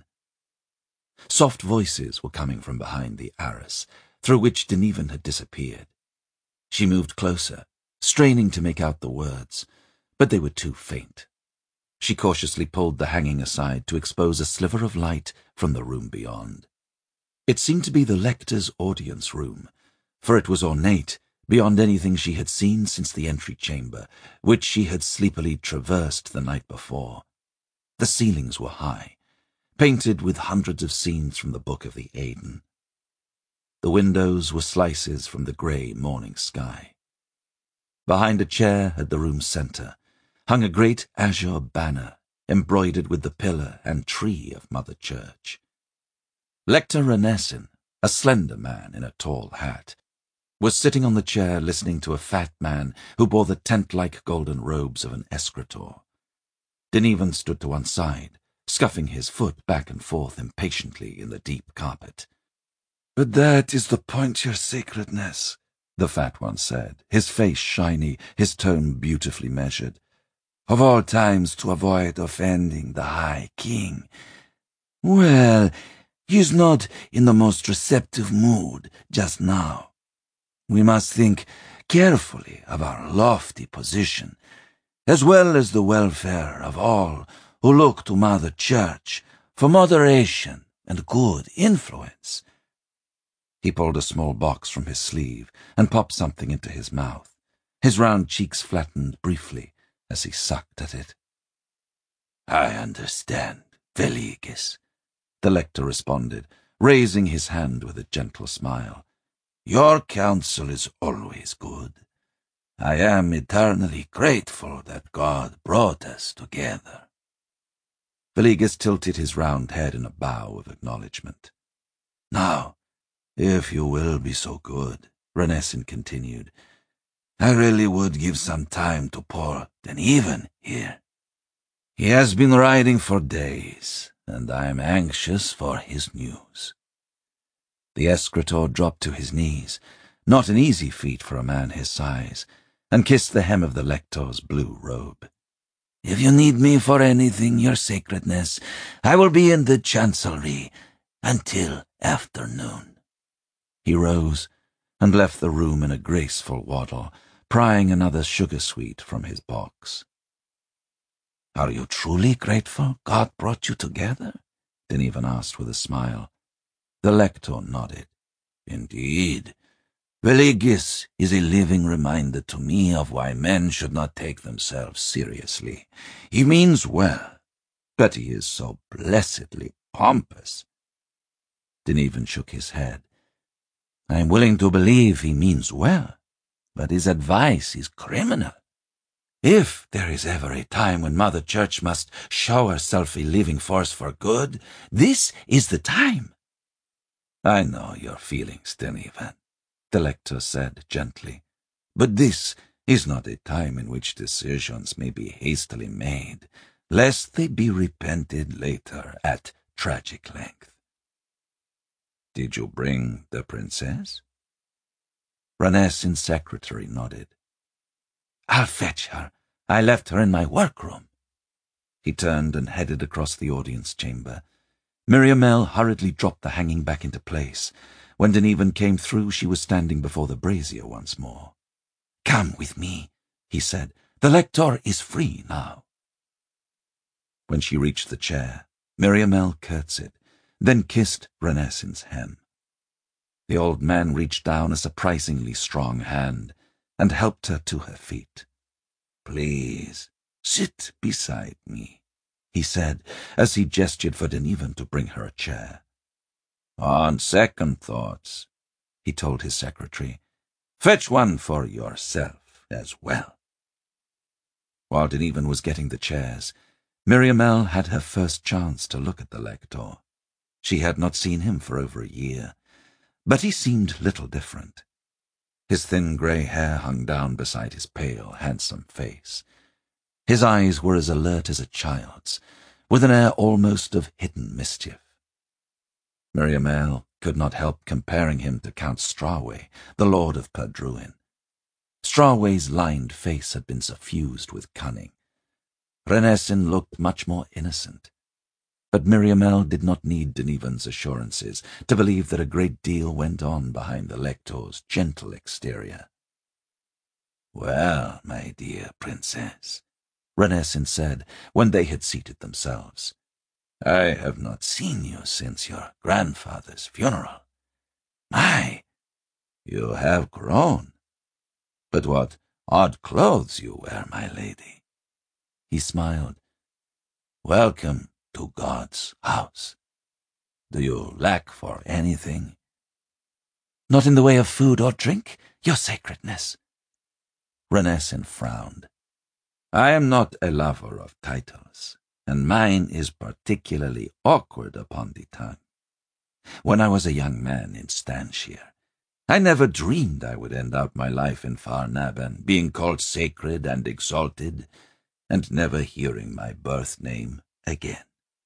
B: Soft voices were coming from behind the arras, through which Dinevin had disappeared. She moved closer, straining to make out the words, but they were too faint. She cautiously pulled the hanging aside to expose a sliver of light from the room beyond. It seemed to be the lector's audience room, for it was ornate beyond anything she had seen since the entry chamber, which she had sleepily traversed the night before. The ceilings were high, painted with hundreds of scenes from the Book of the Aiden. The windows were slices from the grey morning sky. Behind a chair at the room's centre hung a great azure banner embroidered with the pillar and tree of Mother Church. Lector Renessin, a slender man in a tall hat, was sitting on the chair listening to a fat man who bore the tent-like golden robes of an escritor. Dinevin stood to one side, scuffing his foot back and forth impatiently in the deep carpet.
A: "But that is the point, your sacredness,"
B: the fat one said, his face shiny, his tone beautifully measured.
A: "Of all times to avoid offending the High King. Well, he is not in the most receptive mood just now. We must think carefully of our lofty position, as well as the welfare of all who look to Mother Church for moderation and good influence."
B: He pulled a small box from his sleeve and popped something into his mouth. His round cheeks flattened briefly as he sucked at it.
A: "I understand, Veliges,"
B: the lector responded, raising his hand with a gentle smile.
A: "Your counsel is always good. I am eternally grateful that God brought us together."
B: Veliges tilted his round head in a bow of acknowledgement.
A: "Now, if you will be so good," Renessin continued, "I really would give some time to poor Dinevin here. He has been riding for days, and I am anxious for his news."
B: The escritor dropped to his knees, not an easy feat for a man his size, and kissed the hem of the lector's blue robe.
A: "If you need me for anything, your sacredness, I will be in the chancellery until afternoon."
B: He rose and left the room in a graceful waddle, prying another sugar sweet from his box.
A: "Are you truly grateful God brought you together?"
B: Dinevon asked with a smile. The lector nodded. Indeed. Veligius is a living reminder to me of why men should not take themselves seriously. He means well, but he is so blessedly pompous. Dinevon shook his head. I am willing to believe he means well, but his advice is criminal. If there is ever a time when Mother Church must show herself a living force for good, this is the time. I know your feelings, Dinevon, the lector said gently, but this is not a time in which decisions may be hastily made, lest they be repented later at tragic length. Did you bring the princess? Ranessin's secretary nodded. I'll fetch her. I left her in my workroom. He turned and headed across the audience chamber. Miriamele hurriedly dropped the hanging back into place. When Dinevon came through, she was standing before the brazier once more. Come with me, he said. The lector is free now. When she reached the chair, Miriamele curtsied, then kissed Ranessin's hem. The old man reached down a surprisingly strong hand and helped her to her feet. Please, sit beside me, he said, as he gestured for Dinevon to bring her a chair. On second thoughts, he told his secretary, fetch one for yourself as well. While Dinevon was getting the chairs, Miriamele had her first chance to look at the lector. She had not seen him for over a year, but he seemed little different. His thin grey hair hung down beside his pale, handsome face. His eyes were as alert as a child's, with an air almost of hidden mischief. Miriamele could not help comparing him to Count Strawey, the Lord of Perdruin. Strawey's lined face had been suffused with cunning. Ranessin looked much more innocent. But Miriamele did not need Dinevon's assurances to believe that a great deal went on behind the lector's gentle exterior. Well, my dear princess, Ranessin said when they had seated themselves, I have not seen you since your grandfather's funeral. My, you have grown. But what odd clothes you wear, my lady. He smiled. Welcome to God's house. Do you lack for anything? Not in the way of food or drink, your sacredness. Ranessin frowned. I am not a lover of titles, and mine is particularly awkward upon the tongue. When I was a young man in Stanshire, I never dreamed I would end out my life in Farnaban, being called sacred and exalted, and never hearing my birth name again.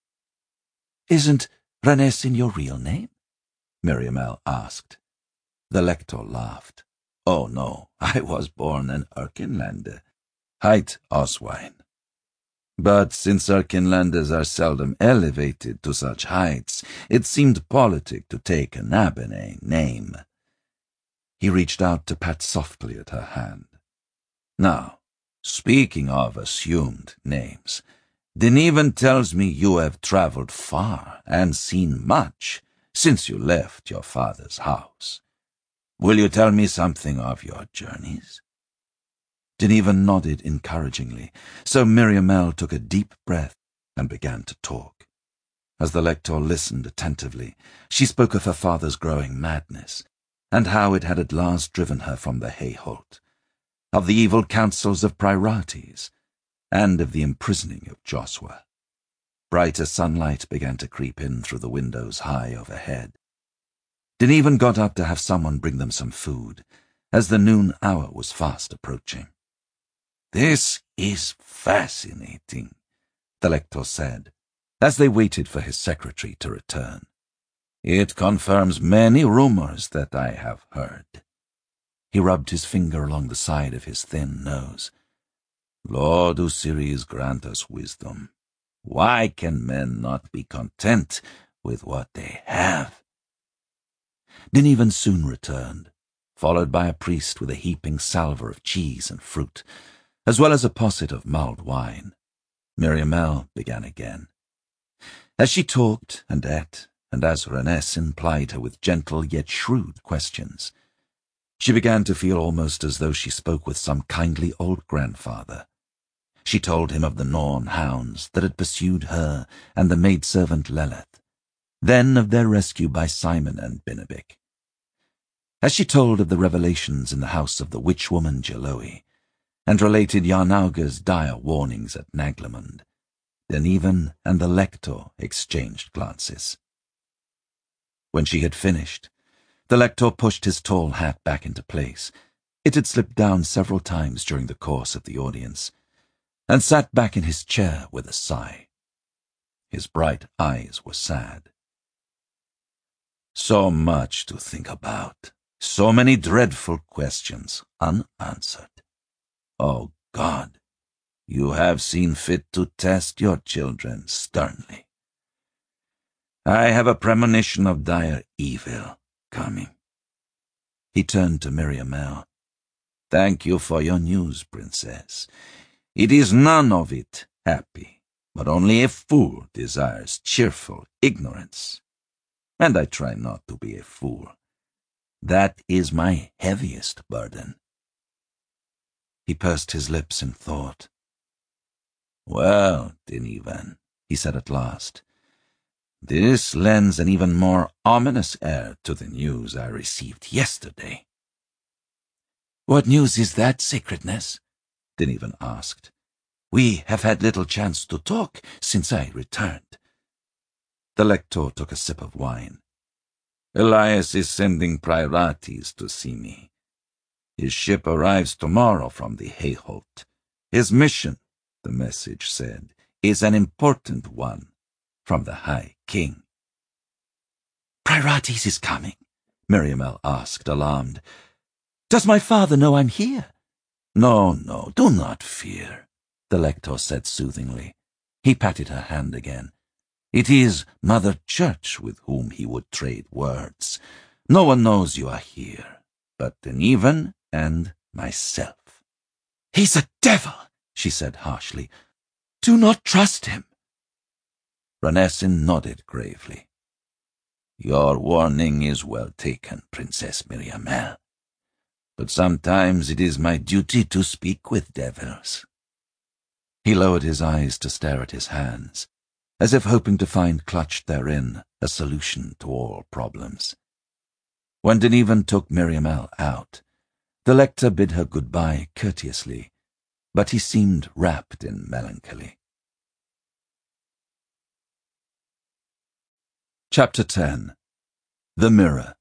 B: Isn't Ranessin your real name? Miriamele asked. The lector laughed. Oh, no, I was born an Erkenlander, hight Oswine. But since Erkenlanders are seldom elevated to such heights, it seemed politic to take a Nabene name. He reached out to pat softly at her hand. Now, speaking of assumed names, Dinevon tells me you have travelled far and seen much since you left your father's house. Will you tell me something of your journeys? Dinevon nodded encouragingly, so Miriamele took a deep breath and began to talk. As the lector listened attentively, she spoke of her father's growing madness, and how it had at last driven her from the Hayholt, of the evil counsels of Priorites, and of the imprisoning of Josua. Brighter sunlight began to creep in through the windows high overhead. Dinevon got up to have someone bring them some food, as the noon hour was fast approaching. This is fascinating, the lector said, as they waited for his secretary to return. It confirms many rumors that I have heard. He rubbed his finger along the side of his thin nose. Lord Osiris, grant us wisdom. Why can men not be content with what they have? Dinevon soon returned, followed by a priest with a heaping salver of cheese and fruit, as well as a posset of mulled wine. Miriamele began again. As she talked and ate, and as Renesse plied her with gentle yet shrewd questions, she began to feel almost as though she spoke with some kindly old grandfather. She told him of the Norn hounds that had pursued her and the maidservant Leleth, then of their rescue by Simon and Binnabic. As she told of the revelations in the house of the witch-woman Geloe, and related Yarnauga's dire warnings at Naglemund, Denevin and the Lector exchanged glances. When she had finished, the Lector pushed his tall hat back into place. It had slipped down several times during the course of the audience, and sat back in his chair with a sigh. His bright eyes were sad. So much to think about, so many dreadful questions unanswered. Oh God, you have seen fit to test your children sternly. I have a premonition of dire evil coming. He turned to Miriamele. Thank you for your news, Princess. It is none of it happy, but only a fool desires cheerful ignorance. And I try not to be a fool. That is my heaviest burden. He pursed his lips in thought. Well, Denevin, he said at last, this lends an even more ominous air to the news I received yesterday. What news is that, Sacredness? Denevin asked. We have had little chance to talk since I returned. The Lector took a sip of wine. Elias is sending Priorites to see me. His ship arrives tomorrow from the Hayholt. His mission, the message said, is an important one from the High King. Priorites is coming? Miriamele asked, alarmed. Does my father know I'm here? No, no, do not fear, the Lector said soothingly. He patted her hand again. It is Mother Church with whom he would trade words. No one knows you are here, but Denevin and myself. He's a devil, she said harshly. Do not trust him. Renesse nodded gravely. Your warning is well taken, Princess Miriamele. But sometimes it is my duty to speak with devils. He lowered his eyes to stare at his hands, as if hoping to find clutched therein a solution to all problems. When Denevin took Miriamele out, the Lector bid her goodbye courteously, but he seemed wrapped in melancholy. Chapter 10. The Mirror.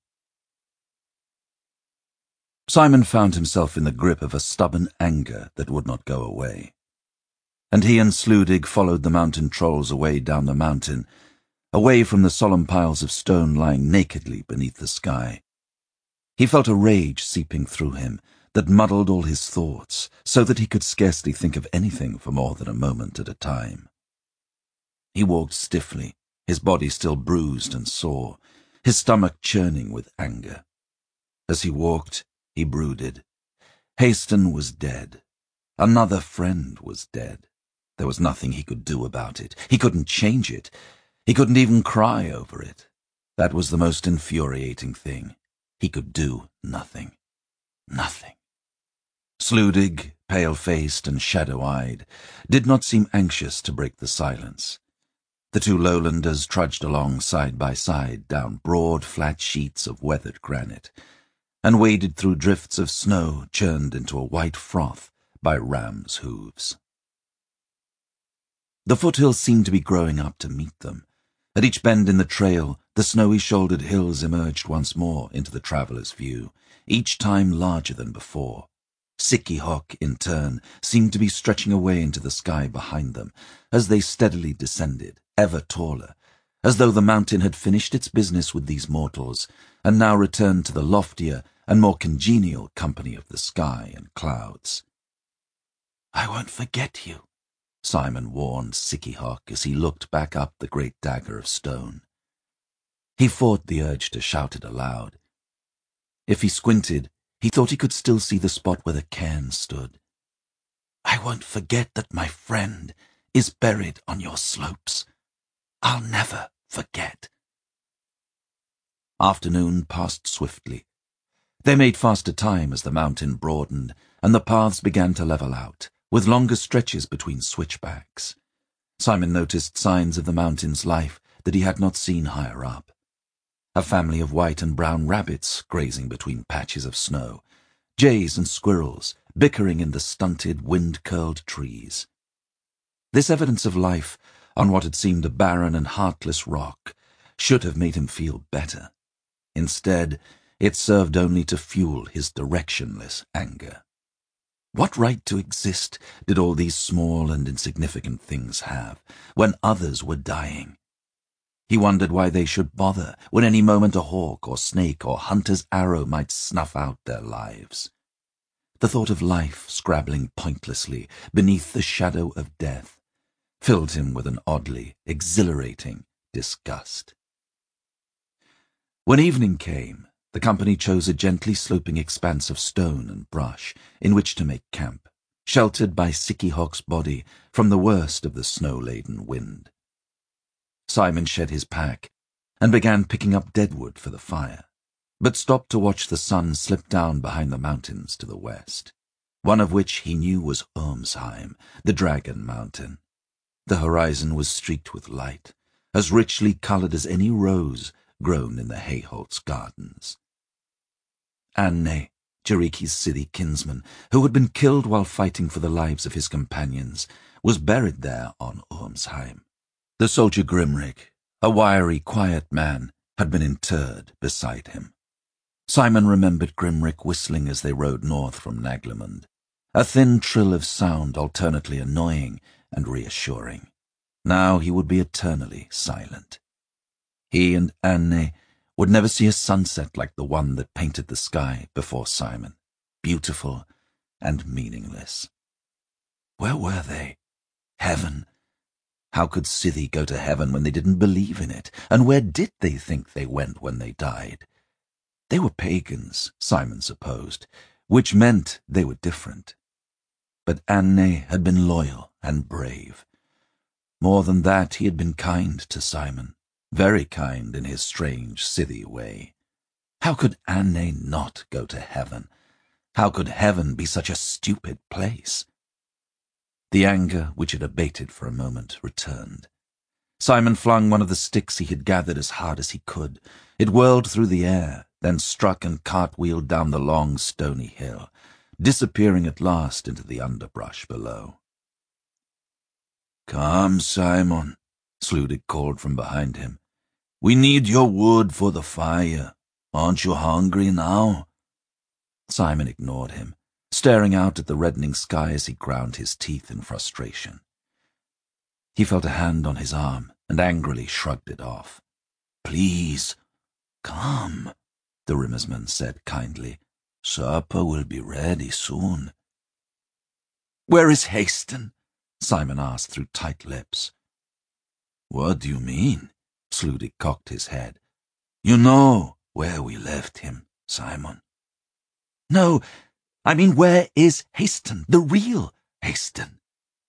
B: Simon found himself in the grip of a stubborn anger that would not go away, and he and Sludig followed the mountain trolls away down the mountain, away from the solemn piles of stone lying nakedly beneath the sky. He felt a rage seeping through him that muddled all his thoughts, so that he could scarcely think of anything for more than a moment at a time. He walked stiffly, his body still bruised and sore, his stomach churning with anger. As he walked, he brooded. Haston was dead. Another friend was dead. There was nothing he could do about it. He couldn't change it. He couldn't even cry over it. That was the most infuriating thing. He could do nothing. Nothing. Sludig, pale-faced and shadow-eyed, did not seem anxious to break the silence. The two lowlanders trudged along side by side down broad, flat sheets of weathered granite, and waded through drifts of snow churned into a white froth by rams' hooves. The foothills seemed to be growing up to meet them. At each bend in the trail, the snowy-shouldered hills emerged once more into the traveller's view, each time larger than before. Sikihoc, in turn, seemed to be stretching away into the sky behind them, as they steadily descended, ever taller, as though the mountain had finished its business with these mortals, and now returned to the loftier and more congenial company of the sky and clouds. "I won't forget you," Simon warned Sikihoc as he looked back up the great dagger of stone. He fought the urge to shout it aloud. If he squinted, he thought he could still see the spot where the cairn stood. "I won't forget that my friend is buried on your slopes."
A: I'll never forget.
B: Afternoon passed swiftly. They made faster time as the mountain broadened, and the paths began to level out, with longer stretches between switchbacks. Simon noticed signs of the mountain's life that he had not seen higher up. A family of white and brown rabbits grazing between patches of snow, jays and squirrels bickering in the stunted, wind-curled trees. This evidence of life on what had seemed a barren and heartless rock should have made him feel better. Instead, it served only to fuel his directionless anger. What right to exist did all these small and insignificant things have, when others were dying? He wondered why they should bother, when any moment a hawk or snake or hunter's arrow might snuff out their lives. The thought of life scrabbling pointlessly beneath the shadow of death filled him with an oddly exhilarating disgust. When evening came, the company chose a gently sloping expanse of stone and brush in which to make camp, sheltered by Sicky Hawk's body from the worst of the snow-laden wind. Simon shed his pack and began picking up deadwood for the fire, but stopped to watch the sun slip down behind the mountains to the west, one of which he knew was Ormsheim, the Dragon Mountain. The horizon was streaked with light, as richly coloured as any rose grown in the Hayholt's gardens. Anne, Jeriki's Sidi kinsman, who had been killed while fighting for the lives of his companions, was buried there on Ormsheim. The soldier Grimric, a wiry, quiet man, had been interred beside him. Simon remembered Grimric whistling as they rode north from Naglemund, a thin trill of sound alternately annoying and reassuring. Now he would be eternally silent. He and Anne would never see a sunset like the one that painted the sky before Simon, beautiful and meaningless. Where were they? Heaven? How could Scythi go to heaven when they didn't believe in it? And where did they think they went when they died? They were pagans, Simon supposed, which meant they were different. But Anne had been loyal and brave. More than that, he had been kind to Simon, very kind in his strange Scythi way. How could Anne not go to heaven? How could heaven be such a stupid place? The anger, which had abated for a moment, returned. Simon flung one of the sticks he had gathered as hard as he could. It whirled through the air, then struck and cartwheeled down the long stony hill, disappearing at last into the underbrush below. "Come, Simon," Sludig called from behind him. "We need your wood for the fire. Aren't you hungry now?" Simon ignored him, staring out at the reddening sky as he ground his teeth in frustration. He felt a hand on his arm and angrily shrugged it off. "Please, come," the Rimmersman said kindly. "Supper will be ready soon." "Where is Haston?" Simon asked through tight lips. "What do you mean?" Sludig cocked his head. "You know where we left him, Simon." "No, I mean, where is Haston, the real Haston?"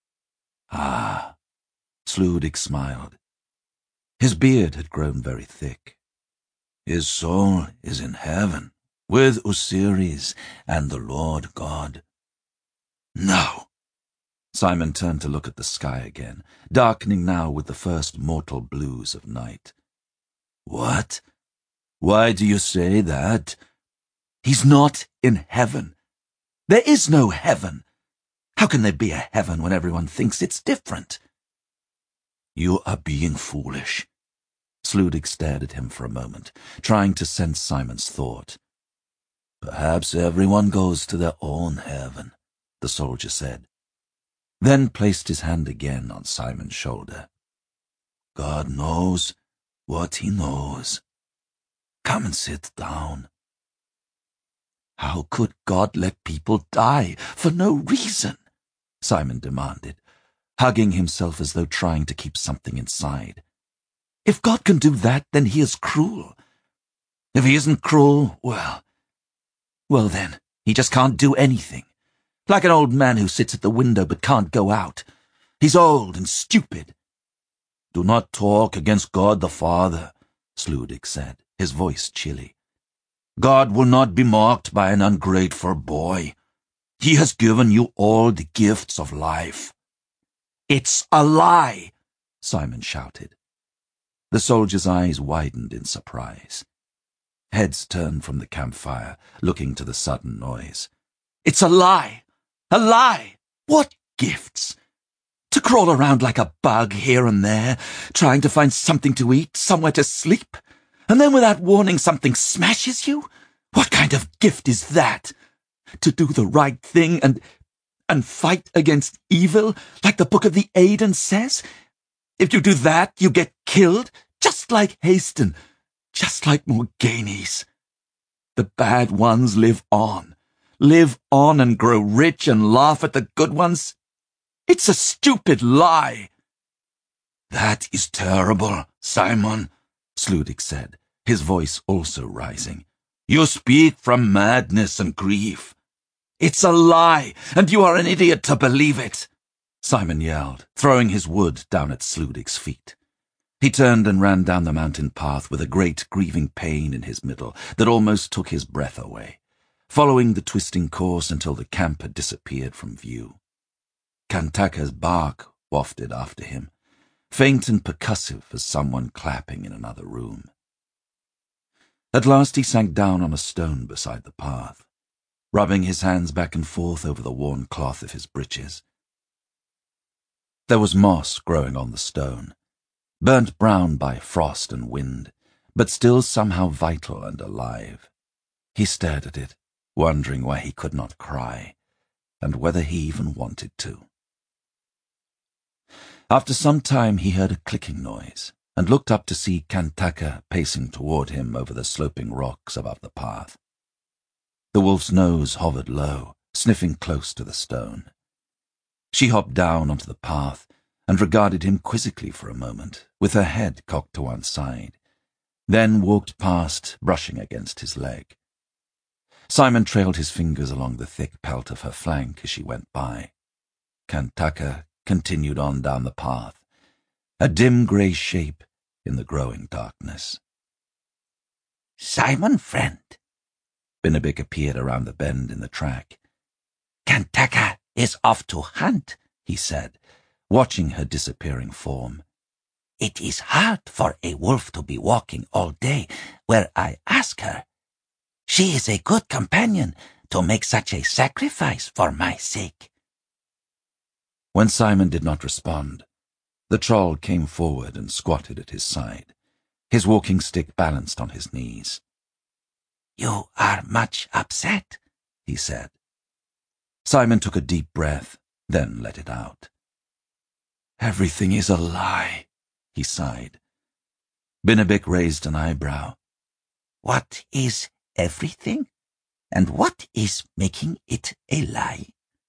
B: "Ah," Sludig smiled. His beard had grown very thick. "His soul is in heaven, with Osiris and the Lord God." "No." Simon turned to look at the sky again, darkening now with the first mortal blues of night. "What? Why do you say that?" "He's not in heaven. There is no heaven. How can there be a heaven when everyone thinks it's different?" "You are being foolish." Sludig stared at him for a moment, trying to sense Simon's thought. "Perhaps everyone goes to their own heaven," the soldier said, then placed his hand again on Simon's shoulder. "God knows what he knows. Come and sit down." "How could God let people die for no reason?" Simon demanded, hugging himself as though trying to keep something inside. "If God can do that, then he is cruel. If he isn't cruel, well then, he just can't do anything. Like an old man who sits at the window but can't go out. He's old and stupid." Do not talk against God the Father, Sludig said, his voice chilly. God will not be mocked by an ungrateful boy. He has given you all the gifts of life. It's a lie, Simon shouted. The soldier's eyes widened in surprise. Heads turned from the campfire, looking to the sudden noise. It's a lie! A lie! What gifts? To crawl around like a bug here and there, trying to find something to eat, somewhere to sleep, and then without warning something smashes you? What kind of gift is that? To do the right thing and fight against evil, like the Book of the Aiden says? If you do that, you get killed, just like Haston, just like Morghanes. The bad ones live on and grow rich and laugh at the good ones. It's a stupid lie. That is terrible, Simon, Sludig said, his voice also rising. You speak from madness and grief. It's a lie, and you are an idiot to believe it, Simon yelled, throwing his wood down at Sludig's feet. He turned and ran down the mountain path with a great grieving pain in his middle that almost took his breath away, following the twisting course until the camp had disappeared from view. Kantaka's bark wafted after him, faint and percussive as someone clapping in another room. At last he sank down on a stone beside the path, rubbing his hands back and forth over the worn cloth of his breeches. There was moss growing on the stone, burnt brown by frost and wind, but still somehow vital and alive. He stared at it, wondering why he could not cry, and whether he even wanted to. After some time he heard a clicking noise, and looked up to see Kantaka pacing toward him over the sloping rocks above the path. The wolf's nose hovered low, sniffing close to the stone. She hopped down onto the path and regarded him quizzically for a moment, with her head cocked to one side, then walked past, brushing against his leg. Simon trailed his fingers along the thick pelt of her flank as she went by. Kantaka continued on down the path, a dim grey shape in the growing darkness.
A: Simon, friend.
B: Binabik appeared around the bend in the track.
A: Kantaka is off to hunt, he said,
B: watching her disappearing form.
A: It is hard for a wolf to be walking all day where I ask her. She is a good companion to make such a sacrifice for my sake.
B: When Simon did not respond, the troll came forward and squatted at his side, his walking stick balanced on his knees.
A: You are much upset, he said.
B: Simon took a deep breath, then let it out. Everything is a lie, he sighed. Binabik raised an eyebrow.
A: What is everything? And what is making it a lie?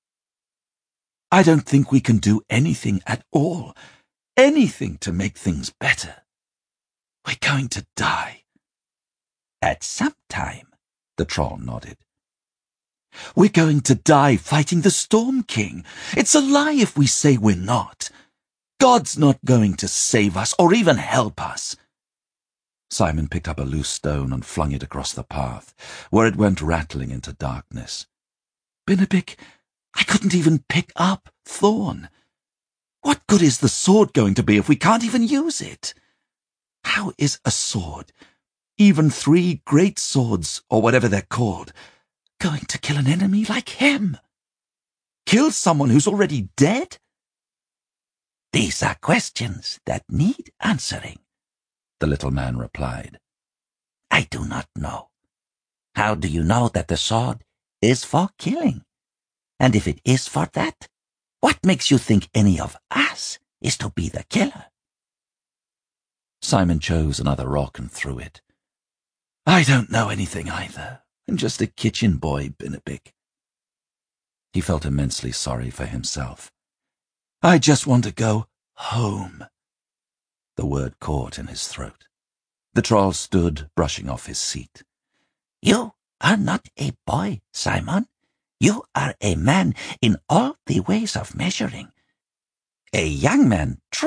B: I don't think we can do anything at all, anything to make things better. We're going to die.
A: At some time,
B: the troll nodded. We're going to die fighting the Storm King. It's a lie if we say we're not. God's not going to save us or even help us. Simon picked up a loose stone and flung it across the path, where it went rattling into darkness. Binabik, I couldn't even pick up Thorn. What good is the sword going to be if we can't even use it? How is a sword, even 3 great swords, or whatever they're called, going to kill an enemy like him? Kill someone who's already dead?
A: These are questions that need answering,
B: the little man replied.
A: I do not know. How do you know that the sword is for killing? And if it is for that, what makes you think any of us is to be the killer?
B: Simon chose another rock and threw it. I don't know anything either. I'm just a kitchen boy, Binabik. He felt immensely sorry for himself. I just want to go home. The word caught in his throat. The troll stood, brushing off his seat.
A: You are not a boy, Simon. You are a man in all the ways of measuring. A young man, true,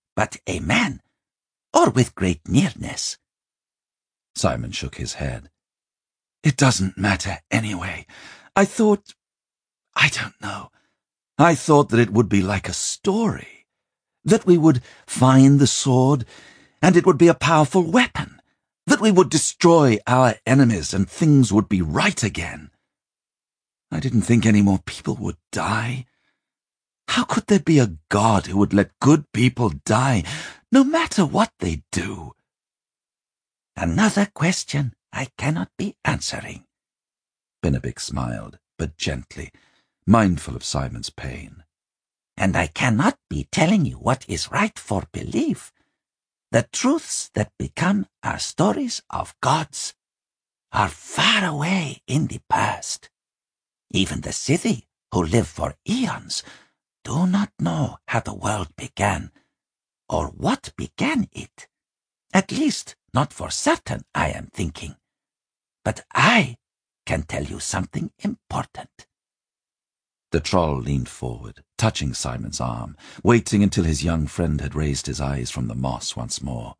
A: but a man, or with great nearness.
B: Simon shook his head. It doesn't matter anyway. I don't know. I thought that it would be like a story, that we would find the sword, and it would be a powerful weapon, that we would destroy our enemies and things would be right again. I didn't think any more people would die. How could there be a God who would let good people die, no matter what they do?
A: Another question I cannot be answering.
B: Bennebic smiled, but gently, mindful of Simon's pain.
A: And I cannot be telling you what is right for belief. The truths that become our stories of gods are far away in the past. Even the Sithi, who live for eons, do not know how the world began, or what began it. At least not for certain, I am thinking. But I can tell you something important.
B: The troll leaned forward, touching Simon's arm, waiting until his young friend had raised his eyes from the moss once more.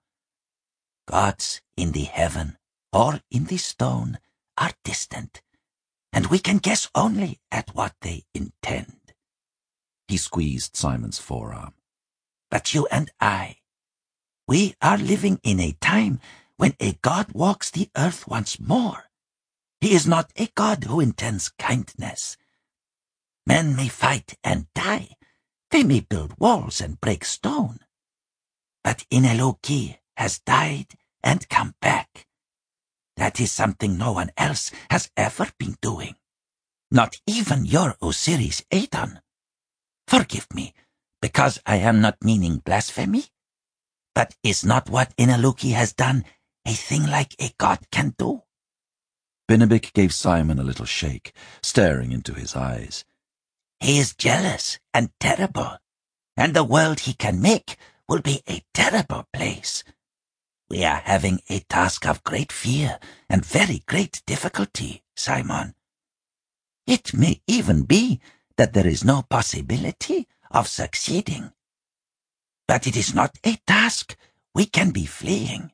A: Gods in the heaven or in the stone are distant, and we can guess only at what they intend.
B: He squeezed Simon's forearm.
A: But you and I, we are living in a time when a God walks the earth once more. He is not a God who intends kindness. Men may fight and die. They may build walls and break stone. But Ineluki has died and come back. That is something no one else has ever been doing. Not even your Osiris Aton. Forgive me, because I am not meaning blasphemy. But is not what Ineluki has done a thing like a god can do?
B: Bennebic gave Simon a little shake, staring into his eyes.
A: He is jealous and terrible, and the world he can make will be a terrible place. We are having a task of great fear and very great difficulty, Simon. It may even be that there is no possibility of succeeding. But it is not a task we can be fleeing.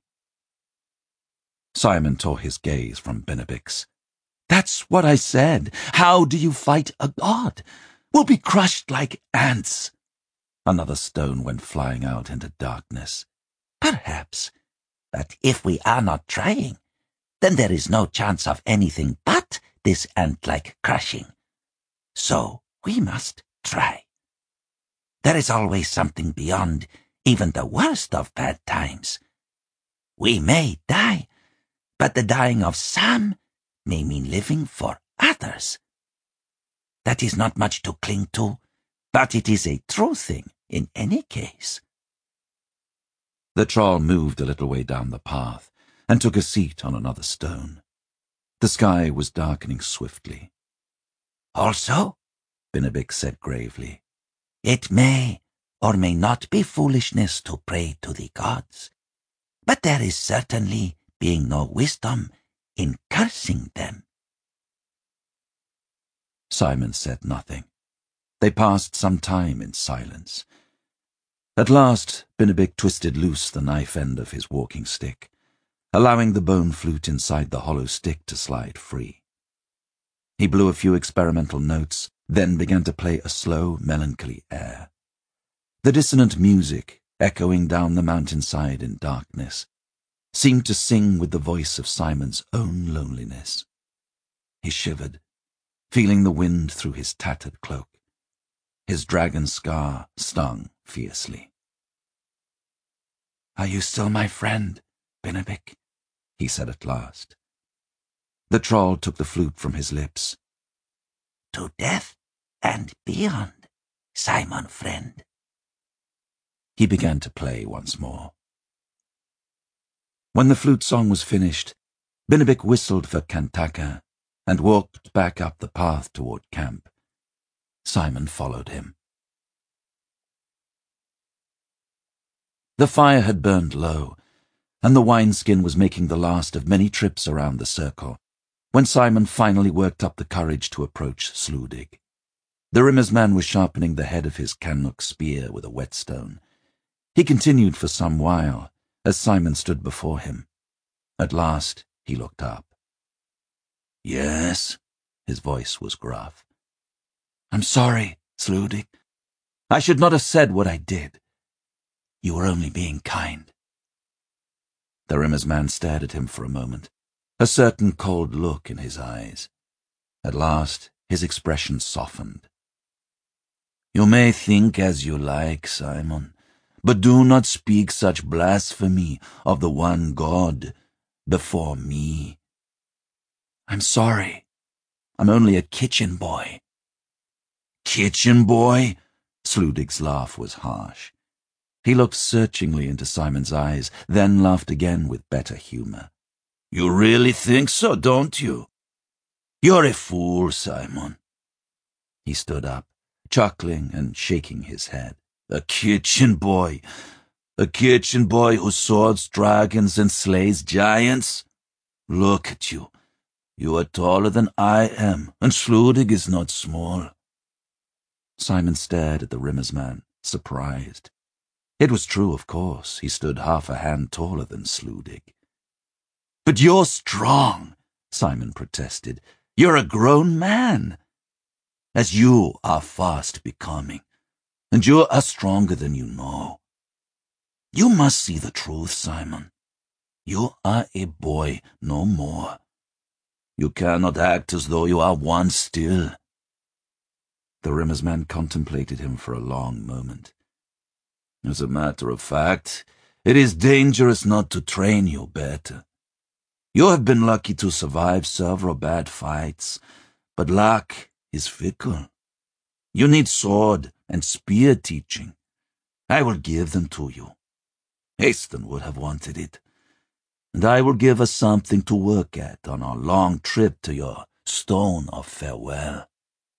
B: Simon tore his gaze from Bennebic's. That's what I said. How do you fight a god? We'll be crushed like ants. Another stone went flying out into darkness.
A: Perhaps. But if we are not trying, then there is no chance of anything but this ant-like crushing. So we must try. There is always something beyond even the worst of bad times. We may die, but the dying of some may mean living for others. That is not much to cling to, but it is a true thing in any case.
B: The troll moved a little way down the path and took a seat on another stone. The sky was darkening swiftly.
A: Also,
B: Bennebic said gravely,
A: it may or may not be foolishness to pray to the gods, but there is certainly being no wisdom in cursing them.
B: Simon said nothing. They passed some time in silence. At last, Bennebic twisted loose the knife end of his walking stick, allowing the bone flute inside the hollow stick to slide free. He blew a few experimental notes, then began to play a slow, melancholy air. The dissonant music, echoing down the mountainside in darkness, seemed to sing with the voice of Simon's own loneliness. He shivered, feeling the wind through his tattered cloak. His dragon scar stung fiercely. "Are you still my friend, Bennebic?" he said at last. The troll took the flute from his lips.
A: "To death and beyond, Simon friend."
B: He began to play once more. When the flute song was finished, Bennebic whistled for Kantaka and walked back up the path toward camp. Simon followed him. The fire had burned low, and the wineskin was making the last of many trips around the circle, when Simon finally worked up the courage to approach Sludig. The Rimmersman was sharpening the head of his Canuck spear with a whetstone. He continued for some while, as Simon stood before him. At last he looked up.
A: "Yes?"
B: His voice was gruff. "I'm sorry, Sludig. I should not have said what I did. You were only being kind." The Rimmer's man stared at him for a moment, a certain cold look in his eyes. At last his expression softened.
A: "You may think as you like, Simon, but do not speak such blasphemy of the one God before me."
B: "I'm sorry. I'm only a kitchen boy."
A: "Kitchen boy?"
B: Sludig's laugh was harsh. He looked searchingly into Simon's eyes, then laughed again with better humor.
A: "You really think so, don't you? You're a fool, Simon."
B: He stood up, chuckling and shaking his head.
A: A kitchen boy who swords dragons and slays giants? Look at you. You are taller than I am, and Sludig is not small."
B: Simon stared at the Rimmer's man, surprised. It was true, of course. He stood half a hand taller than Sludig.
A: "But you're strong," Simon protested. "You're a grown man, as you are fast becoming, and you are stronger than you know. You must see the truth, Simon. You are a boy, no more. You cannot act as though you are one still."
B: The Rimmer's man contemplated him for a long moment.
A: "As a matter of fact, it is dangerous not to train you better. You have been lucky to survive several bad fights, but luck is fickle. You need sword and spear teaching. I will give them to you. Haston would have wanted it. And I will give us something to work at on our long trip to your stone of farewell."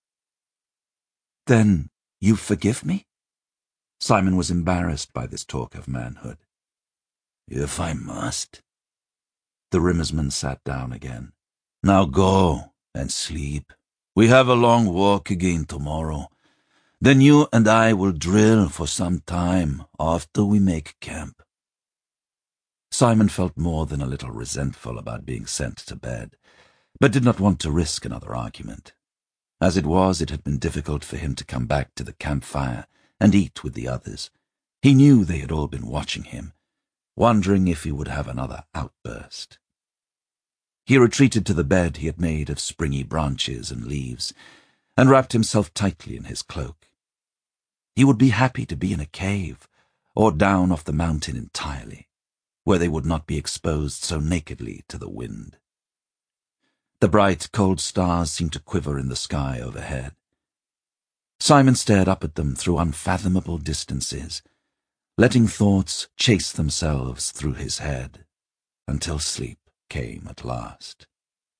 B: "Then you forgive me?" Simon was embarrassed by this talk of manhood.
A: "If I must."
B: The Rimmersman sat down again.
A: "Now go and sleep. We have a long walk again tomorrow. Then you and I will drill for some time after we make camp."
B: Simon felt more than a little resentful about being sent to bed, but did not want to risk another argument. As it was, it had been difficult for him to come back to the campfire and eat with the others. He knew they had all been watching him, wondering if he would have another outburst. He retreated to the bed he had made of springy branches and leaves, and wrapped himself tightly in his cloak. He would be happy to be in a cave, or down off the mountain entirely, where they would not be exposed so nakedly to the wind. The bright, cold stars seemed to quiver in the sky overhead. Simon stared up at them through unfathomable distances, letting thoughts chase themselves through his head, until sleep came at last.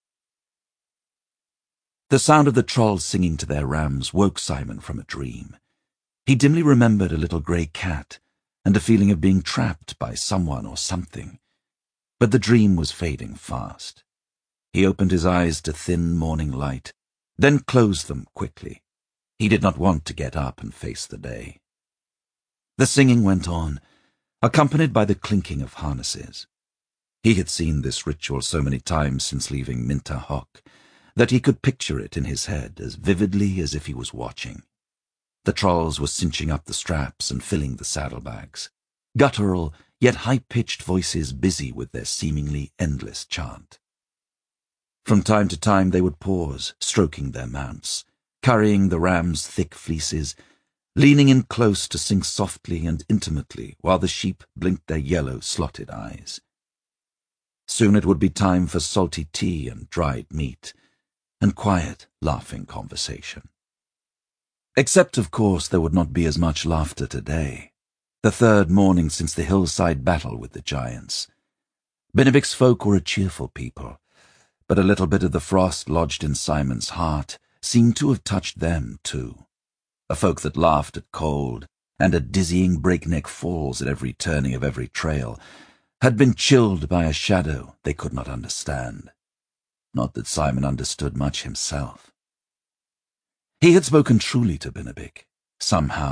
B: The sound of the trolls singing to their rams woke Simon from a dream. He dimly remembered a little grey cat and a feeling of being trapped by someone or something. But the dream was fading fast. He opened his eyes to thin morning light, then closed them quickly. He did not want to get up and face the day. The singing went on, accompanied by the clinking of harnesses. He had seen this ritual so many times since leaving Minter Hock that he could picture it in his head as vividly as if he was watching. The trolls were cinching up the straps and filling the saddlebags, guttural yet high-pitched voices busy with their seemingly endless chant. From time to time they would pause, stroking their mounts, carrying the rams' thick fleeces, leaning in close to sing softly and intimately while the sheep blinked their yellow, slotted eyes. Soon it would be time for salty tea and dried meat, and quiet, laughing conversation. Except, of course, there would not be as much laughter today, the third morning since the hillside battle with the giants. Bennevik's folk were a cheerful people, but a little bit of the frost lodged in Simon's heart seemed to have touched them too. A folk that laughed at cold and at dizzying breakneck falls at every turning of every trail had been chilled by a shadow they could not understand. Not that Simon understood much himself. He had spoken truly to Bennevik. Somehow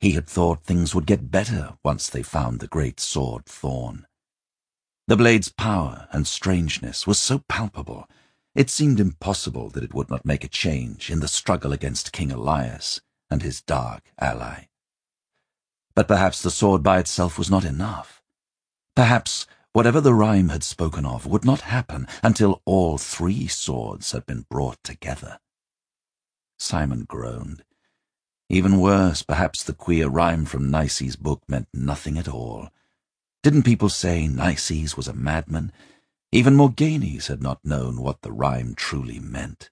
B: He had thought things would get better once they found the great sword Thorn. The blade's power and strangeness was so palpable, it seemed impossible that it would not make a change in the struggle against King Elias and his dark ally. But perhaps the sword by itself was not enough. Perhaps whatever the rhyme had spoken of would not happen until all 3 swords had been brought together. Simon groaned. Even worse, perhaps the queer rhyme from Nice's book meant nothing at all. Didn't people say Nices was a madman? Even Morghanes had not known what the rhyme truly meant.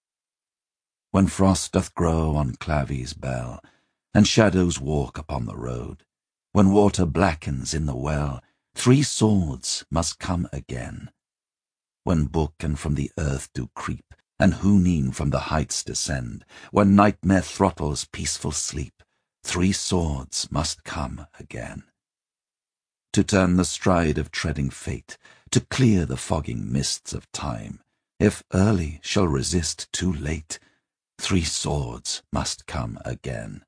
B: When frost doth grow on Clavi's bell, and shadows walk upon the road, when water blackens in the well, 3 swords must come again. When Buchan from the earth do creep, and Huneen from the heights descend, when nightmare throttles peaceful sleep, 3 swords must come again. To turn the stride of treading fate, to clear the fogging mists of time, if early shall resist too late, 3 swords must come again.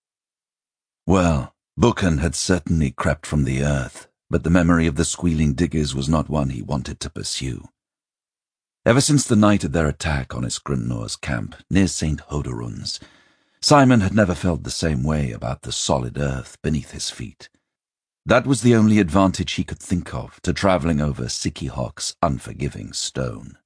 B: Well, Buchan had certainly crept from the earth, but the memory of the squealing diggers was not one he wanted to pursue. Ever since the night of their attack on Isgrimnor's camp near St. Hoderun's, Simon had never felt the same way about the solid earth beneath his feet. That was the only advantage he could think of to travelling over Sickihawk's unforgiving stone.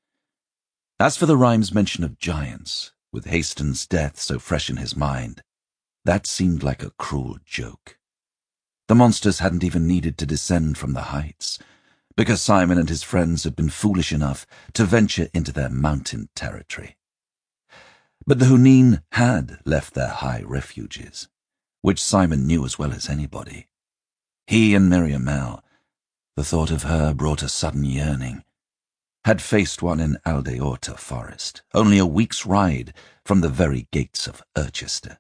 B: As for the rhyme's mention of giants, with Haston's death so fresh in his mind, that seemed like a cruel joke. The monsters hadn't even needed to descend from the heights, because Simon and his friends had been foolish enough to venture into their mountain territory. But the Huneen had left their high refuges, which Simon knew as well as anybody. He and Miriamel, the thought of her brought a sudden yearning, had faced one in Aldeorta forest, only a week's ride from the very gates of Urchester.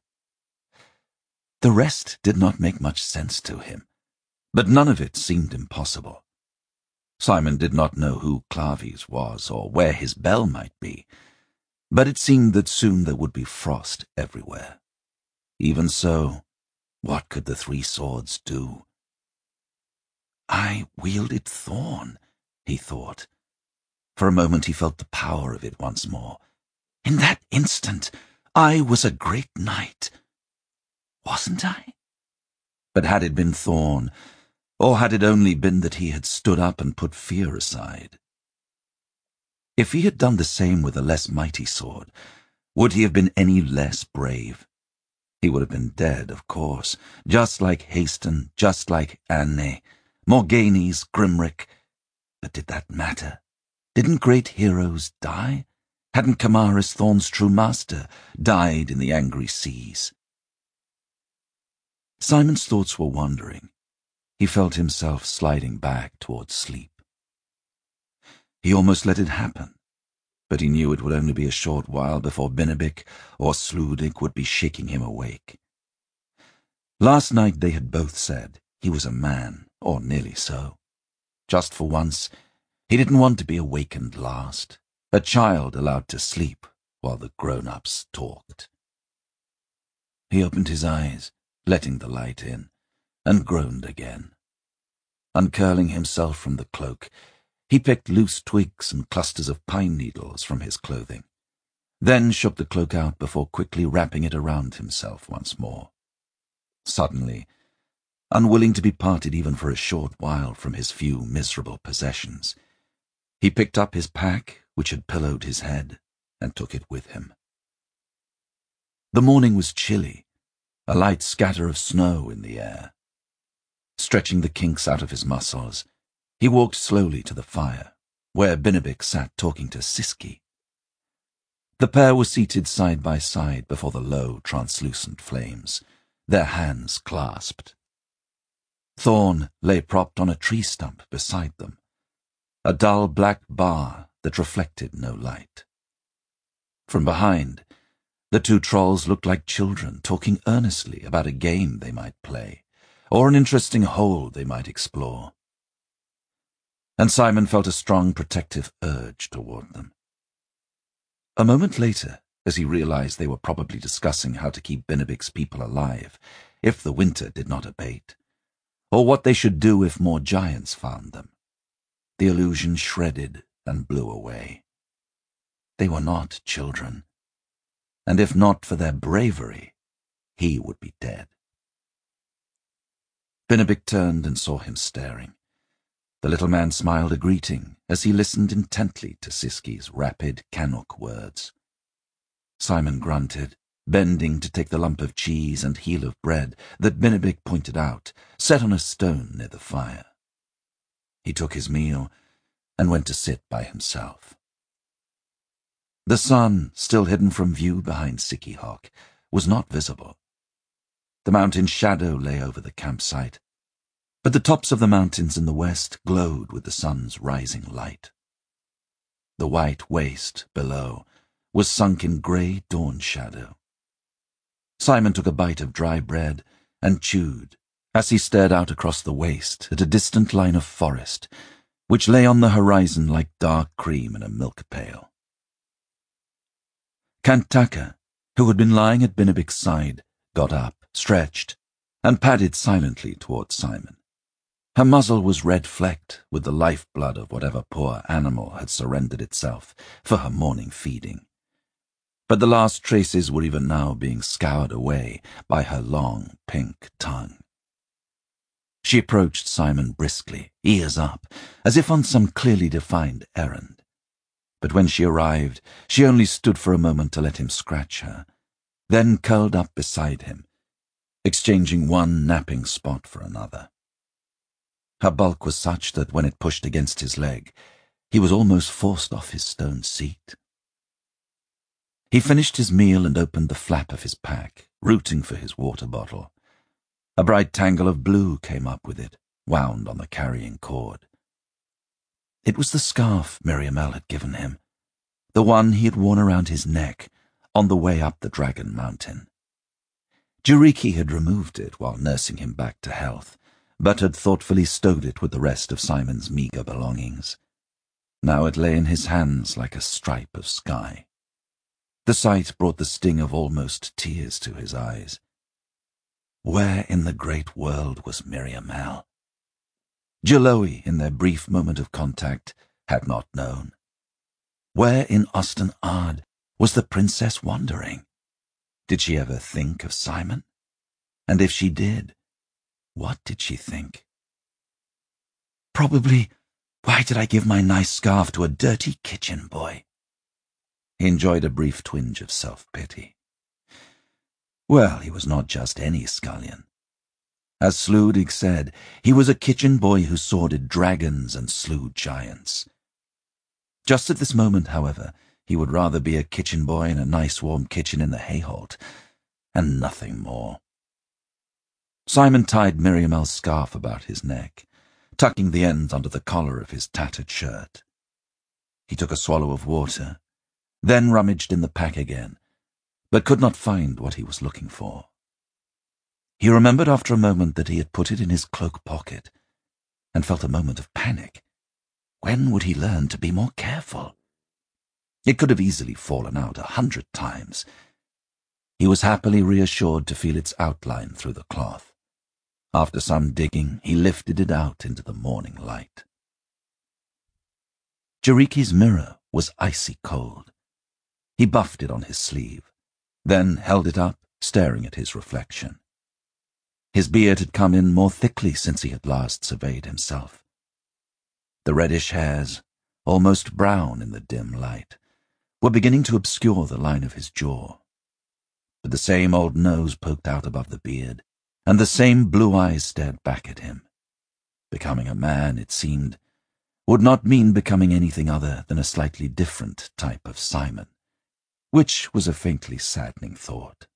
B: The rest did not make much sense to him, but none of it seemed impossible. Simon did not know who Clavies was or where his bell might be, but it seemed that soon there would be frost everywhere. Even so, what could the 3 swords do? I wielded Thorn, he thought. For a moment he felt the power of it once more. In that instant, I was a great knight. Wasn't I? But had it been Thorn, or had it only been that he had stood up and put fear aside? If he had done the same with a less mighty sword, would he have been any less brave? He would have been dead, of course, just like Haston, just like Anne, Morghanes, Grimric. But did that matter? Didn't great heroes die? Hadn't Camaris, Thorn's true master, died in the angry seas? Simon's thoughts were wandering. He felt himself sliding back towards sleep. He almost let it happen, but he knew it would only be a short while before Binnebic or Sludig would be shaking him awake. Last night they had both said he was a man, or nearly so. Just for once, he didn't want to be awakened last, a child allowed to sleep while the grown-ups talked. He opened his eyes, letting the light in, and groaned again. Uncurling himself from the cloak, he picked loose twigs and clusters of pine needles from his clothing, then shook the cloak out before quickly wrapping it around himself once more. Suddenly, unwilling to be parted even for a short while from his few miserable possessions, he picked up his pack, which had pillowed his head, and took it with him. The morning was chilly, a light scatter of snow in the air. Stretching the kinks out of his muscles, he walked slowly to the fire, where Binnebic sat talking to Siski. The pair were seated side by side before the low, translucent flames, their hands clasped. Thorn lay propped on a tree stump beside them, a dull black bar that reflected no light. From behind, the 2 trolls looked like children talking earnestly about a game they might play, or an interesting hole they might explore. And Simon felt a strong protective urge toward them. A moment later, as he realized they were probably discussing how to keep Binnebic's people alive, if the winter did not abate, or what they should do if more giants found them. The illusion shredded and blew away. They were not children, and if not for their bravery, he would be dead. Benedict turned and saw him staring. The little man smiled a greeting as he listened intently to Siski's rapid Canuck words. Simon grunted, bending to take the lump of cheese and heel of bread that Benedict pointed out, set on a stone near the fire. He took his meal and went to sit by himself. The sun, still hidden from view behind Sikkihawk, was not visible. The mountain shadow lay over the campsite, but the tops of the mountains in the west glowed with the sun's rising light. The white waste below was sunk in grey dawn shadow. Simon took a bite of dry bread and chewed as he stared out across the waste at a distant line of forest which lay on the horizon like dark cream in a milk pail. Kantaka, who had been lying at Benedict's side, got up, stretched, and padded silently towards Simon. Her muzzle was red-flecked with the lifeblood of whatever poor animal had surrendered itself for her morning feeding. But the last traces were even now being scoured away by her long, pink tongue. She approached Simon briskly, ears up, as if on some clearly defined errand. But when she arrived, she only stood for a moment to let him scratch her, then curled up beside him, exchanging one napping spot for another. Her bulk was such that when it pushed against his leg, he was almost forced off his stone seat. He finished his meal and opened the flap of his pack, rooting for his water bottle. A bright tangle of blue came up with it, wound on the carrying cord. It was the scarf Miriamel had given him, the one he had worn around his neck on the way up the Dragon Mountain. Jiriki had removed it while nursing him back to health, but had thoughtfully stowed it with the rest of Simon's meagre belongings. Now it lay in his hands like a stripe of sky. The sight brought the sting of almost tears to his eyes. Where in the great world was Miriamel? Jaloe, in their brief moment of contact, had not known. Where in Osten Ard was the princess wandering? Did she ever think of Simon? And if she did, what did she think? Probably, why did I give my nice scarf to a dirty kitchen boy? He enjoyed a brief twinge of self-pity. Well, he was not just any scullion. As Sloodig said, he was a kitchen boy who sworded dragons and slew giants. Just at this moment, however, he would rather be a kitchen boy in a nice warm kitchen in the Hayholt, and nothing more. Simon tied Miriamel's scarf about his neck, tucking the ends under the collar of his tattered shirt. He took a swallow of water, then rummaged in the pack again, but could not find what he was looking for. He remembered after a moment that he had put it in his cloak pocket, and felt a moment of panic. When would he learn to be more careful? It could have easily fallen out 100 times. He was happily reassured to feel its outline through the cloth. After some digging, he lifted it out into the morning light. Jiriki's mirror was icy cold. He buffed it on his sleeve, then held it up, staring at his reflection. His beard had come in more thickly since he had last surveyed himself. The reddish hairs, almost brown in the dim light, were beginning to obscure the line of his jaw. But the same old nose poked out above the beard, and the same blue eyes stared back at him. Becoming a man, it seemed, would not mean becoming anything other than a slightly different type of Simon, which was a faintly saddening thought.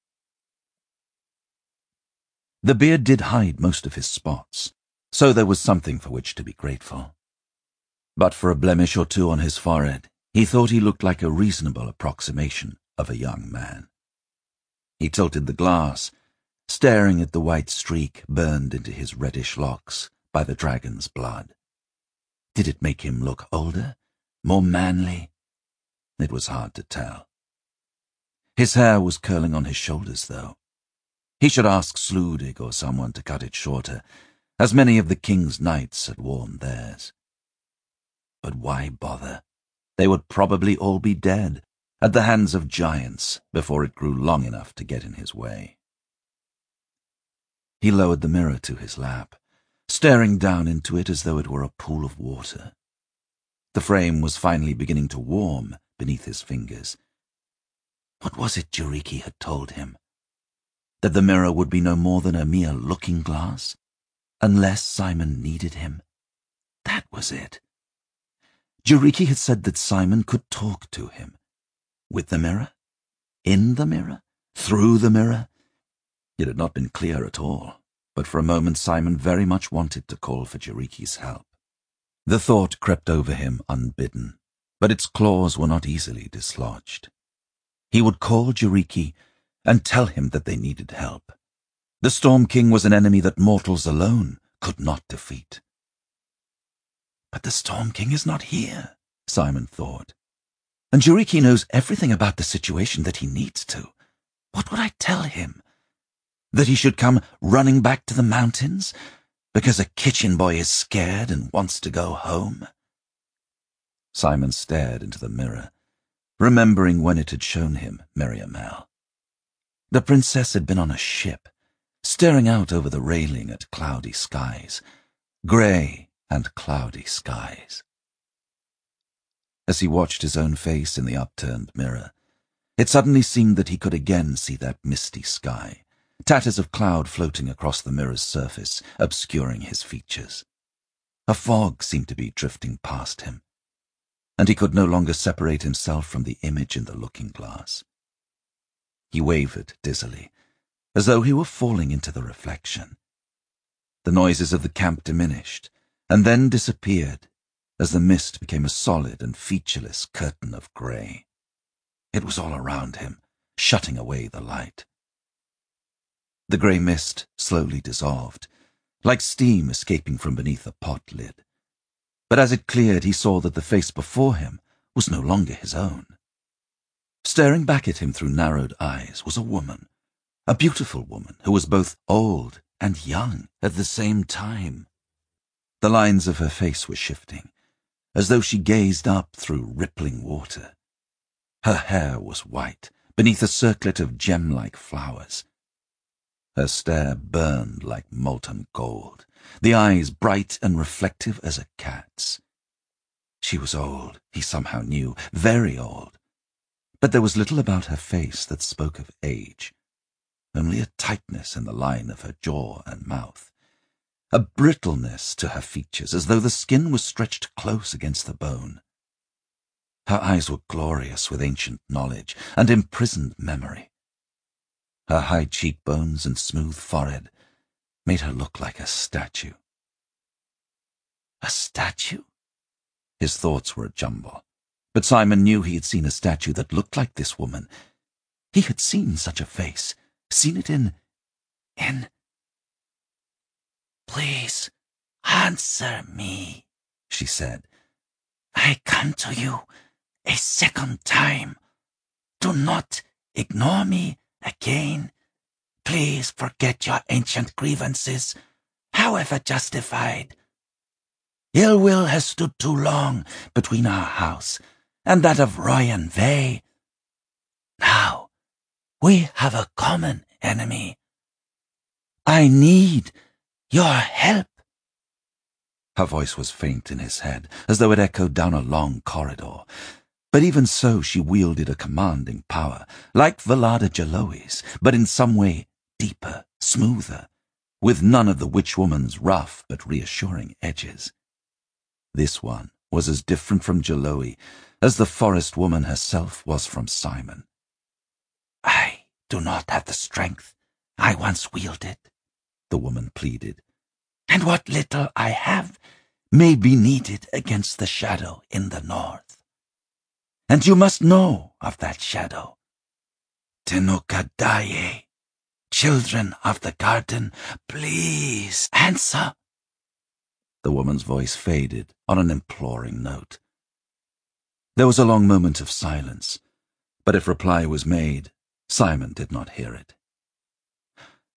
B: The beard did hide most of his spots, so there was something for which to be grateful. But for a blemish or two on his forehead, he thought he looked like a reasonable approximation of a young man. He tilted the glass, staring at the white streak burned into his reddish locks by the dragon's blood. Did it make him look older, more manly? It was hard to tell. His hair was curling on his shoulders, though. He should ask Sludig or someone to cut it shorter, as many of the king's knights had worn theirs. But why bother? They would probably all be dead at the hands of giants before it grew long enough to get in his way. He lowered the mirror to his lap, staring down into it as though it were a pool of water. The frame was finally beginning to warm beneath his fingers. What was it Jiriki had told him? That the mirror would be no more than a mere looking-glass, unless Simon needed him. That was it. Jiriki had said that Simon could talk to him. With the mirror? In the mirror? Through the mirror? It had not been clear at all, but for a moment Simon very much wanted to call for Jiriki's help. The thought crept over him unbidden, but its claws were not easily dislodged. He would call Jiriki and tell him that they needed help. The Storm King was an enemy that mortals alone could not defeat. But the Storm King is not here, Simon thought. And Jiriki knows everything about the situation that he needs to. What would I tell him? That he should come running back to the mountains because a kitchen boy is scared and wants to go home? Simon stared into the mirror, remembering when it had shown him Miriamel. The princess had been on a ship, staring out over the railing at cloudy skies, grey and cloudy skies. As he watched his own face in the upturned mirror, it suddenly seemed that he could again see that misty sky, tatters of cloud floating across the mirror's surface, obscuring his features. A fog seemed to be drifting past him, and he could no longer separate himself from the image in the looking-glass. He wavered dizzily, as though he were falling into the reflection. The noises of the camp diminished, and then disappeared, as the mist became a solid and featureless curtain of grey. It was all around him, shutting away the light. The grey mist slowly dissolved, like steam escaping from beneath a pot lid. But as it cleared, he saw that the face before him was no longer his own. Staring back at him through narrowed eyes was a woman, a beautiful woman who was both old and young at the same time. The lines of her face were shifting, as though she gazed up through rippling water. Her hair was white, beneath a circlet of gem-like flowers. Her stare burned like molten gold, the eyes bright and reflective as a cat's. She was old, he somehow knew, very old. But there was little about her face that spoke of age, only a tightness in the line of her jaw and mouth, a brittleness to her features, as though the skin was stretched close against the bone. Her eyes were glorious with ancient knowledge and imprisoned memory. Her high cheekbones and smooth forehead made her look like a statue. A statue? His thoughts were a jumble, but Simon knew he had seen a statue that looked like this woman. He had seen such a face, seen it in... "Please, answer me," she said. "I come to you a second time. Do not ignore me again. Please forget your ancient grievances, however justified. Ill will has stood too long between our house and that of Royan Vey. Now we have a common enemy. I need your help." Her voice was faint in his head, as though it echoed down a long corridor. But even so, she wielded a commanding power, like Velada Jaloe's, but in some way deeper, smoother, with none of the witch-woman's rough but reassuring edges. This one was as different from Jaloe as the forest woman herself was from Simon. "I do not have the strength I once wielded," the woman pleaded, "and what little I have may be needed against the shadow in the north. And you must know of that shadow. Tenokadaye, children of the garden, please answer." The woman's voice faded on an imploring note. There was a long moment of silence, but if reply was made, Simon did not hear it.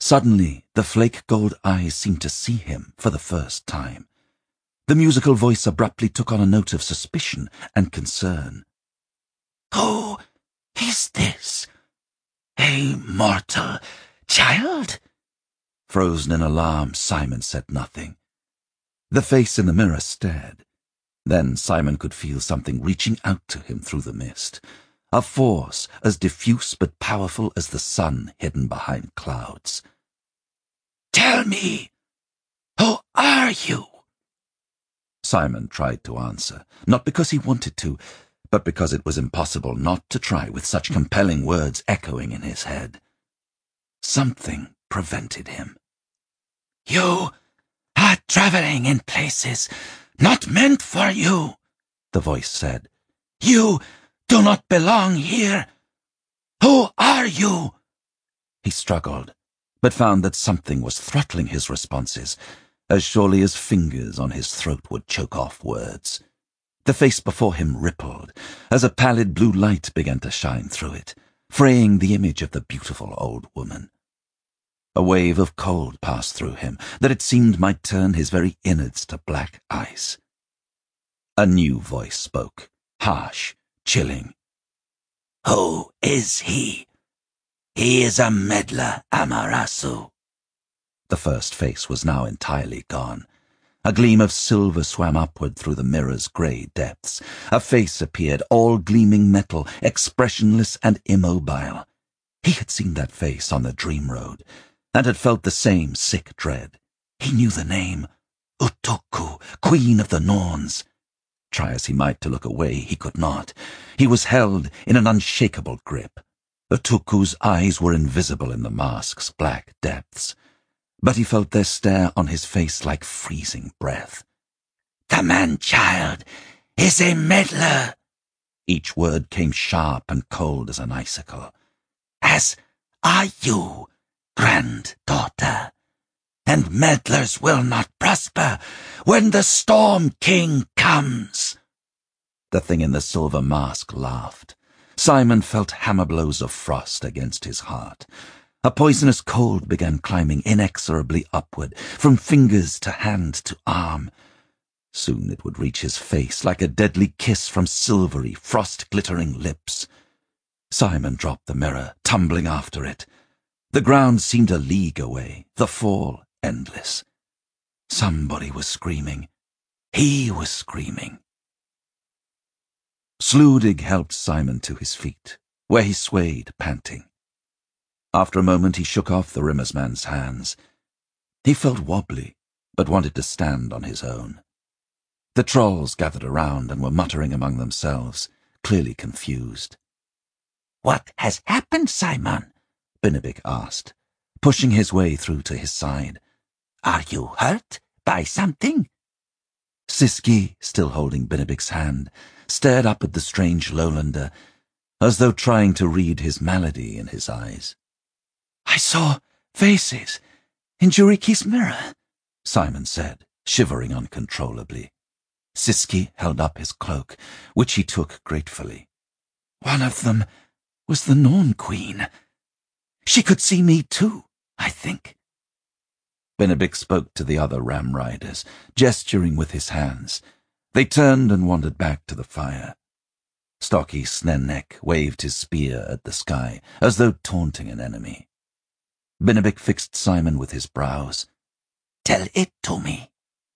B: Suddenly, the flake gold eyes seemed to see him for the first time. The musical voice abruptly took on a note of suspicion and concern.
A: Who is this? A mortal child?
B: Frozen in alarm, Simon said nothing. The face in the mirror stared. Then Simon could feel something reaching out to him through the mist, a force as diffuse but powerful as the sun hidden behind clouds.
A: Tell me, who are you?
B: Simon tried to answer, not because he wanted to, but because it was impossible not to try with such compelling words echoing in his head. Something prevented him.
A: You are traveling in places not meant for you,
B: the voice said.
A: You do not belong here. Who are you?
B: He struggled, but found that something was throttling his responses, as surely as fingers on his throat would choke off words. The face before him rippled, as a pallid blue light began to shine through it, fraying the image of the beautiful old woman. A wave of cold passed through him that it seemed might turn his very innards to black ice. A new voice spoke, harsh, chilling.
A: Who is he? He is a meddler, Amaterasu.
B: The first face was now entirely gone. A gleam of silver swam upward through the mirror's grey depths. A face appeared, all gleaming metal, expressionless and immobile. He had seen that face on the dream road, and had felt the same sick dread. He knew the name, Utukku, Queen of the Norns. Try as he might to look away, he could not. He was held in an unshakable grip. Utukku's eyes were invisible in the mask's black depths, but he felt their stare on his face like freezing breath.
A: The man-child is a meddler.
B: Each word came sharp and cold as an icicle.
A: As are you, granddaughter, and meddlers will not prosper when the Storm King comes.
B: The thing in the silver mask laughed. Simon felt hammer blows of frost against his heart. A poisonous cold began climbing inexorably upward, from fingers to hand to arm. Soon it would reach his face like a deadly kiss from silvery, frost-glittering lips. Simon dropped the mirror, tumbling after it. The ground seemed a league away, the fall endless. Somebody was screaming. He was screaming. Sludig helped Simon to his feet, where he swayed, panting. After a moment he shook off the Rimmersman's hands. He felt wobbly, but wanted to stand on his own. The trolls gathered around and were muttering among themselves, clearly confused.
A: What has happened, Simon?
B: Benebik asked, pushing his way through to his side.
A: Are you hurt by something?
B: Siski, still holding Benebik's hand, stared up at the strange lowlander, as though trying to read his malady in his eyes.
A: I saw faces in Juriki's mirror,
B: Simon said, shivering uncontrollably. Siski held up his cloak, which he took gratefully.
A: One of them was the Norn Queen. She could see me too, I think.
B: Benebik spoke to the other ram riders, gesturing with his hands. They turned and wandered back to the fire. Stocky Snenneck waved his spear at the sky, as though taunting an enemy. Benebik fixed Simon with his brows.
A: Tell it to me.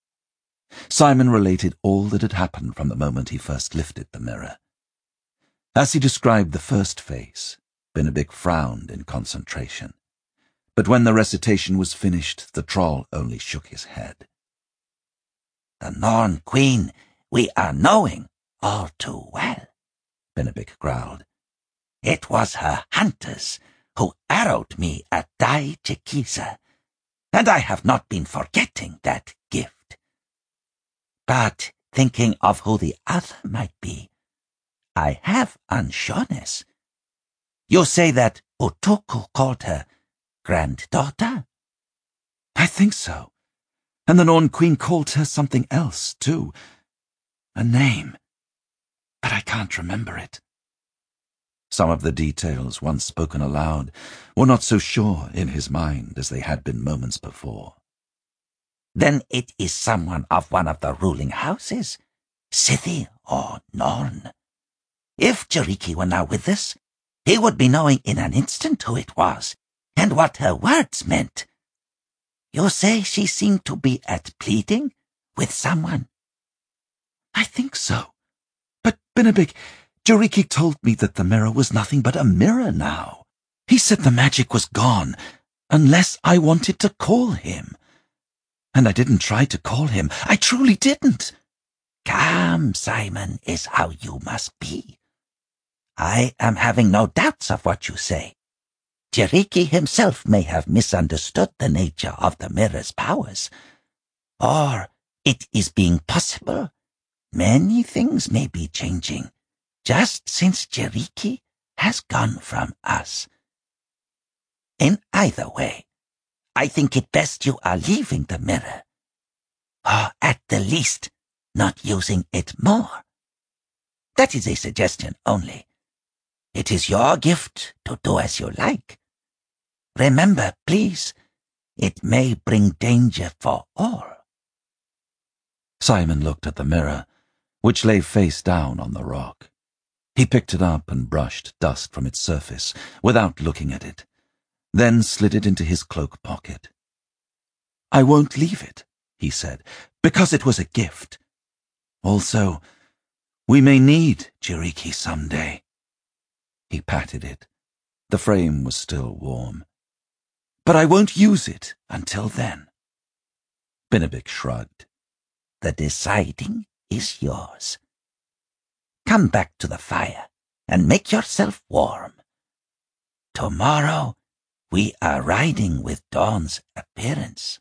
B: Simon related all that had happened from the moment he first lifted the mirror. As he described the first face, Benebik frowned in concentration. But when the recitation was finished, the troll only shook his head.
A: The Norn Queen we are knowing all too well, Benebik growled. It was her hunters who arrowed me at Dai Chikisa, and I have not been forgetting that gift. But thinking of who the other might be, I have unsureness. You say that Utukku called her granddaughter?
B: I think so. And the Norn Queen called her something else, too. A name. But I can't remember it. Some of the details, once spoken aloud, were not so sure in his mind as they had been moments before.
A: Then it is someone of one of the ruling houses, Scythi or Norn. If Jariki were now with us, he would be knowing in an instant who it was, and what her words meant. You say she seemed to be at pleading with someone?
B: I think so. But, Binibik, Jariki told me that the mirror was nothing but a mirror now. He said the magic was gone, unless I wanted to call him. And I didn't try to call him. I truly didn't.
A: Calm, Simon, is how you must be. I am having no doubts of what you say. Jariki himself may have misunderstood the nature of the mirror's powers. Or it is being possible. Many things may be changing, just since Jariki has gone from us. In either way, I think it best you are leaving the mirror. Or at the least, not using it more. That is a suggestion only. It is your gift to do as you like. Remember, please, it may bring danger for all.
B: Simon looked at the mirror, which lay face down on the rock. He picked it up and brushed dust from its surface without looking at it, then slid it into his cloak pocket. I won't leave it, he said, because it was a gift. Also, we may need Jariki someday. He patted it. The frame was still warm. But I won't use it until then. Binibik shrugged.
A: The deciding is yours. Come back to the fire and make yourself warm. Tomorrow we are riding with Dawn's appearance.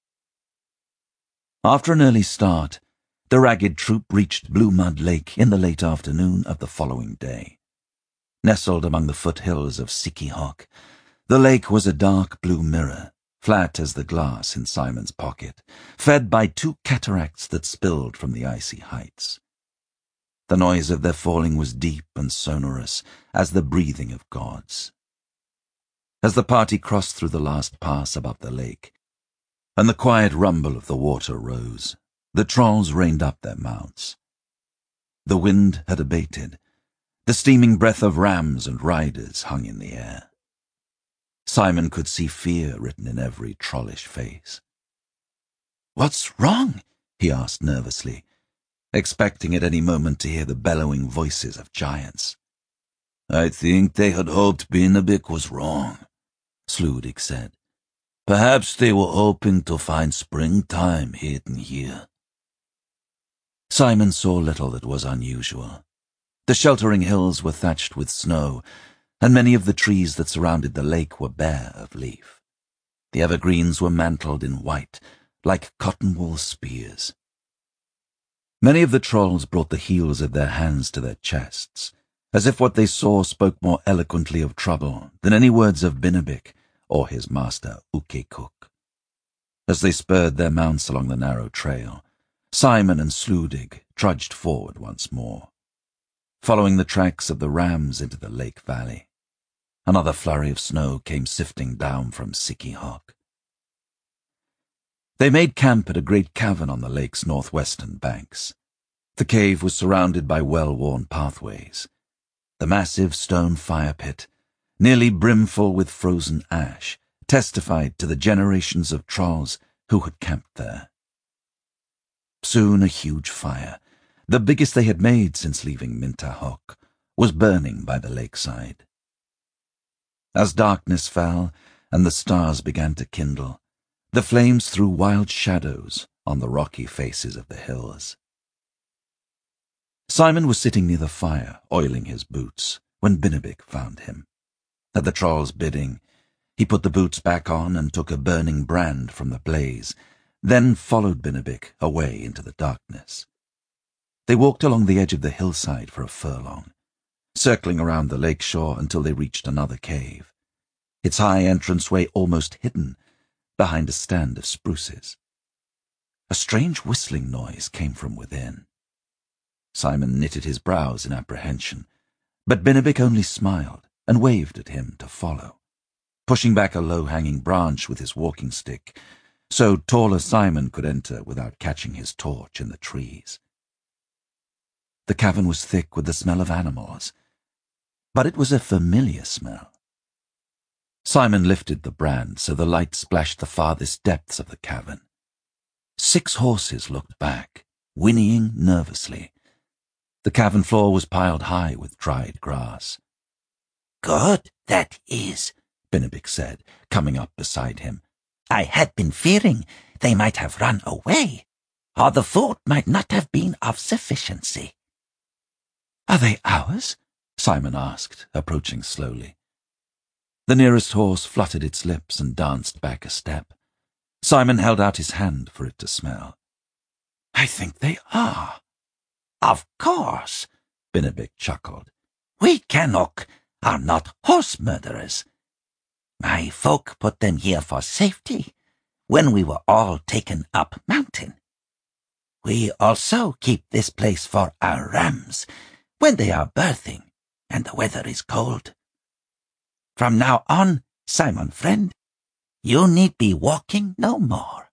B: After an early start, the ragged troop reached Blue Mud Lake in the late afternoon of the following day. Nestled among the foothills of Sikihok, the lake was a dark blue mirror, flat as the glass in Simon's pocket, fed by two cataracts that spilled from the icy heights. The noise of their falling was deep and sonorous as the breathing of gods. As the party crossed through the last pass above the lake, and the quiet rumble of the water rose, the trolls reined up their mounts. The wind had abated. The steaming breath of rams and riders hung in the air. Simon could see fear written in every trollish face. "What's wrong?" he asked nervously, expecting at any moment to hear the bellowing voices of giants. "I think they had hoped Binibik was wrong," Sludig said. "Perhaps they were hoping to find springtime hidden here." Simon saw little that was unusual. The sheltering hills were thatched with snow, and many of the trees that surrounded the lake were bare of leaf. The evergreens were mantled in white, like cotton-wool spears. Many of the trolls brought the heels of their hands to their chests, as if what they saw spoke more eloquently of trouble than any words of Binibik or his master Ukekuk. As they spurred their mounts along the narrow trail, Simon and Sludig trudged forward once more, following the tracks of the rams into the lake valley. Another flurry of snow came sifting down from Sikihok. They made camp at a great cavern on the lake's northwestern banks. The cave was surrounded by well-worn pathways. The massive stone fire pit, nearly brimful with frozen ash, testified to the generations of trolls who had camped there. Soon a huge fire, the biggest they had made since leaving Mintahok, was burning by the lakeside. As darkness fell and the stars began to kindle, the flames threw wild shadows on the rocky faces of the hills. Simon was sitting near the fire, oiling his boots, when Binibik found him. At the troll's bidding, he put the boots back on and took a burning brand from the blaze, then followed Binibik away into the darkness. They walked along the edge of the hillside for a furlong, circling around the lake shore until they reached another cave, its high entranceway almost hidden behind a stand of spruces. A strange whistling noise came from within. Simon knitted his brows in apprehension, But Binabik only smiled and waved at him to follow, pushing back a low-hanging branch with his walking stick, so taller Simon could enter without catching his torch in the trees. The cavern was thick with the smell of animals, but it was a familiar smell. Simon lifted the brand so the light splashed the farthest depths of the cavern. 6 horses looked back, whinnying nervously. The cavern floor was piled high with dried grass.
A: "Good, that is," Binabik said, coming up beside him. "I had been fearing they might have run away, or the food might not have been of sufficiency."
B: "Are they ours?" Simon asked, approaching slowly. The nearest horse fluttered its lips and danced back a step. Simon held out his hand for it to smell. "I think they are."
A: "Of course," Binabik chuckled. "We Canuck are not horse murderers. My folk put them here for safety when we were all taken up mountain. We also keep this place for our rams when they are birthing and the weather is cold. From now on, Simon friend, you need be walking no more."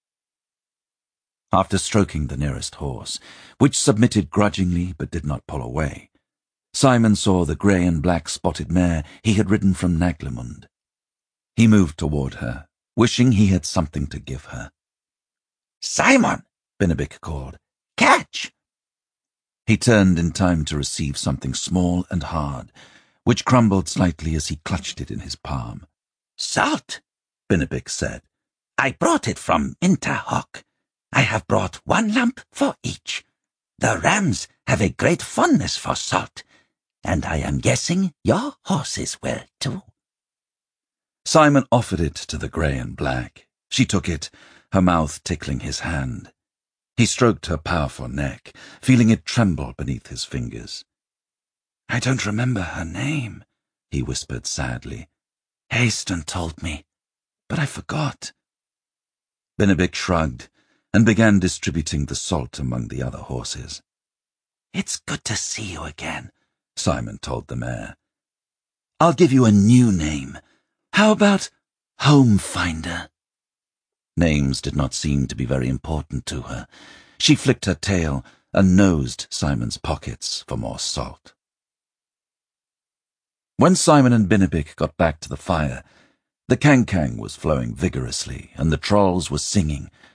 B: After stroking the nearest horse, which submitted grudgingly but did not pull away, Simon saw the grey and black spotted mare he had ridden from Naglimund. He moved toward her, wishing he had something to give her.
A: "Simon," Binabik called, "catch!"
B: He turned in time to receive something small and hard, which crumbled slightly as he clutched it in his palm.
A: "Salt," Binabik said. "I brought it from Minterhock. I have brought 1 lump for each. The rams have a great fondness for salt, and I am guessing your horses will too."
B: Simon offered it to the grey and black. She took it, her mouth tickling his hand. He stroked her powerful neck, feeling it tremble beneath his fingers. "I don't remember her name," he whispered sadly. "Hayston told me, but I forgot." Binabik shrugged and began distributing the salt among the other horses.
A: "It's good to see you again,"
B: Simon told the mare. "I'll give you a new name. How about Home Finder?" Names did not seem to be very important to her. She flicked her tail and nosed Simon's pockets for more salt. When Simon and Binabik got back to the fire, the Kang-Kang was flowing vigorously and the trolls were singing,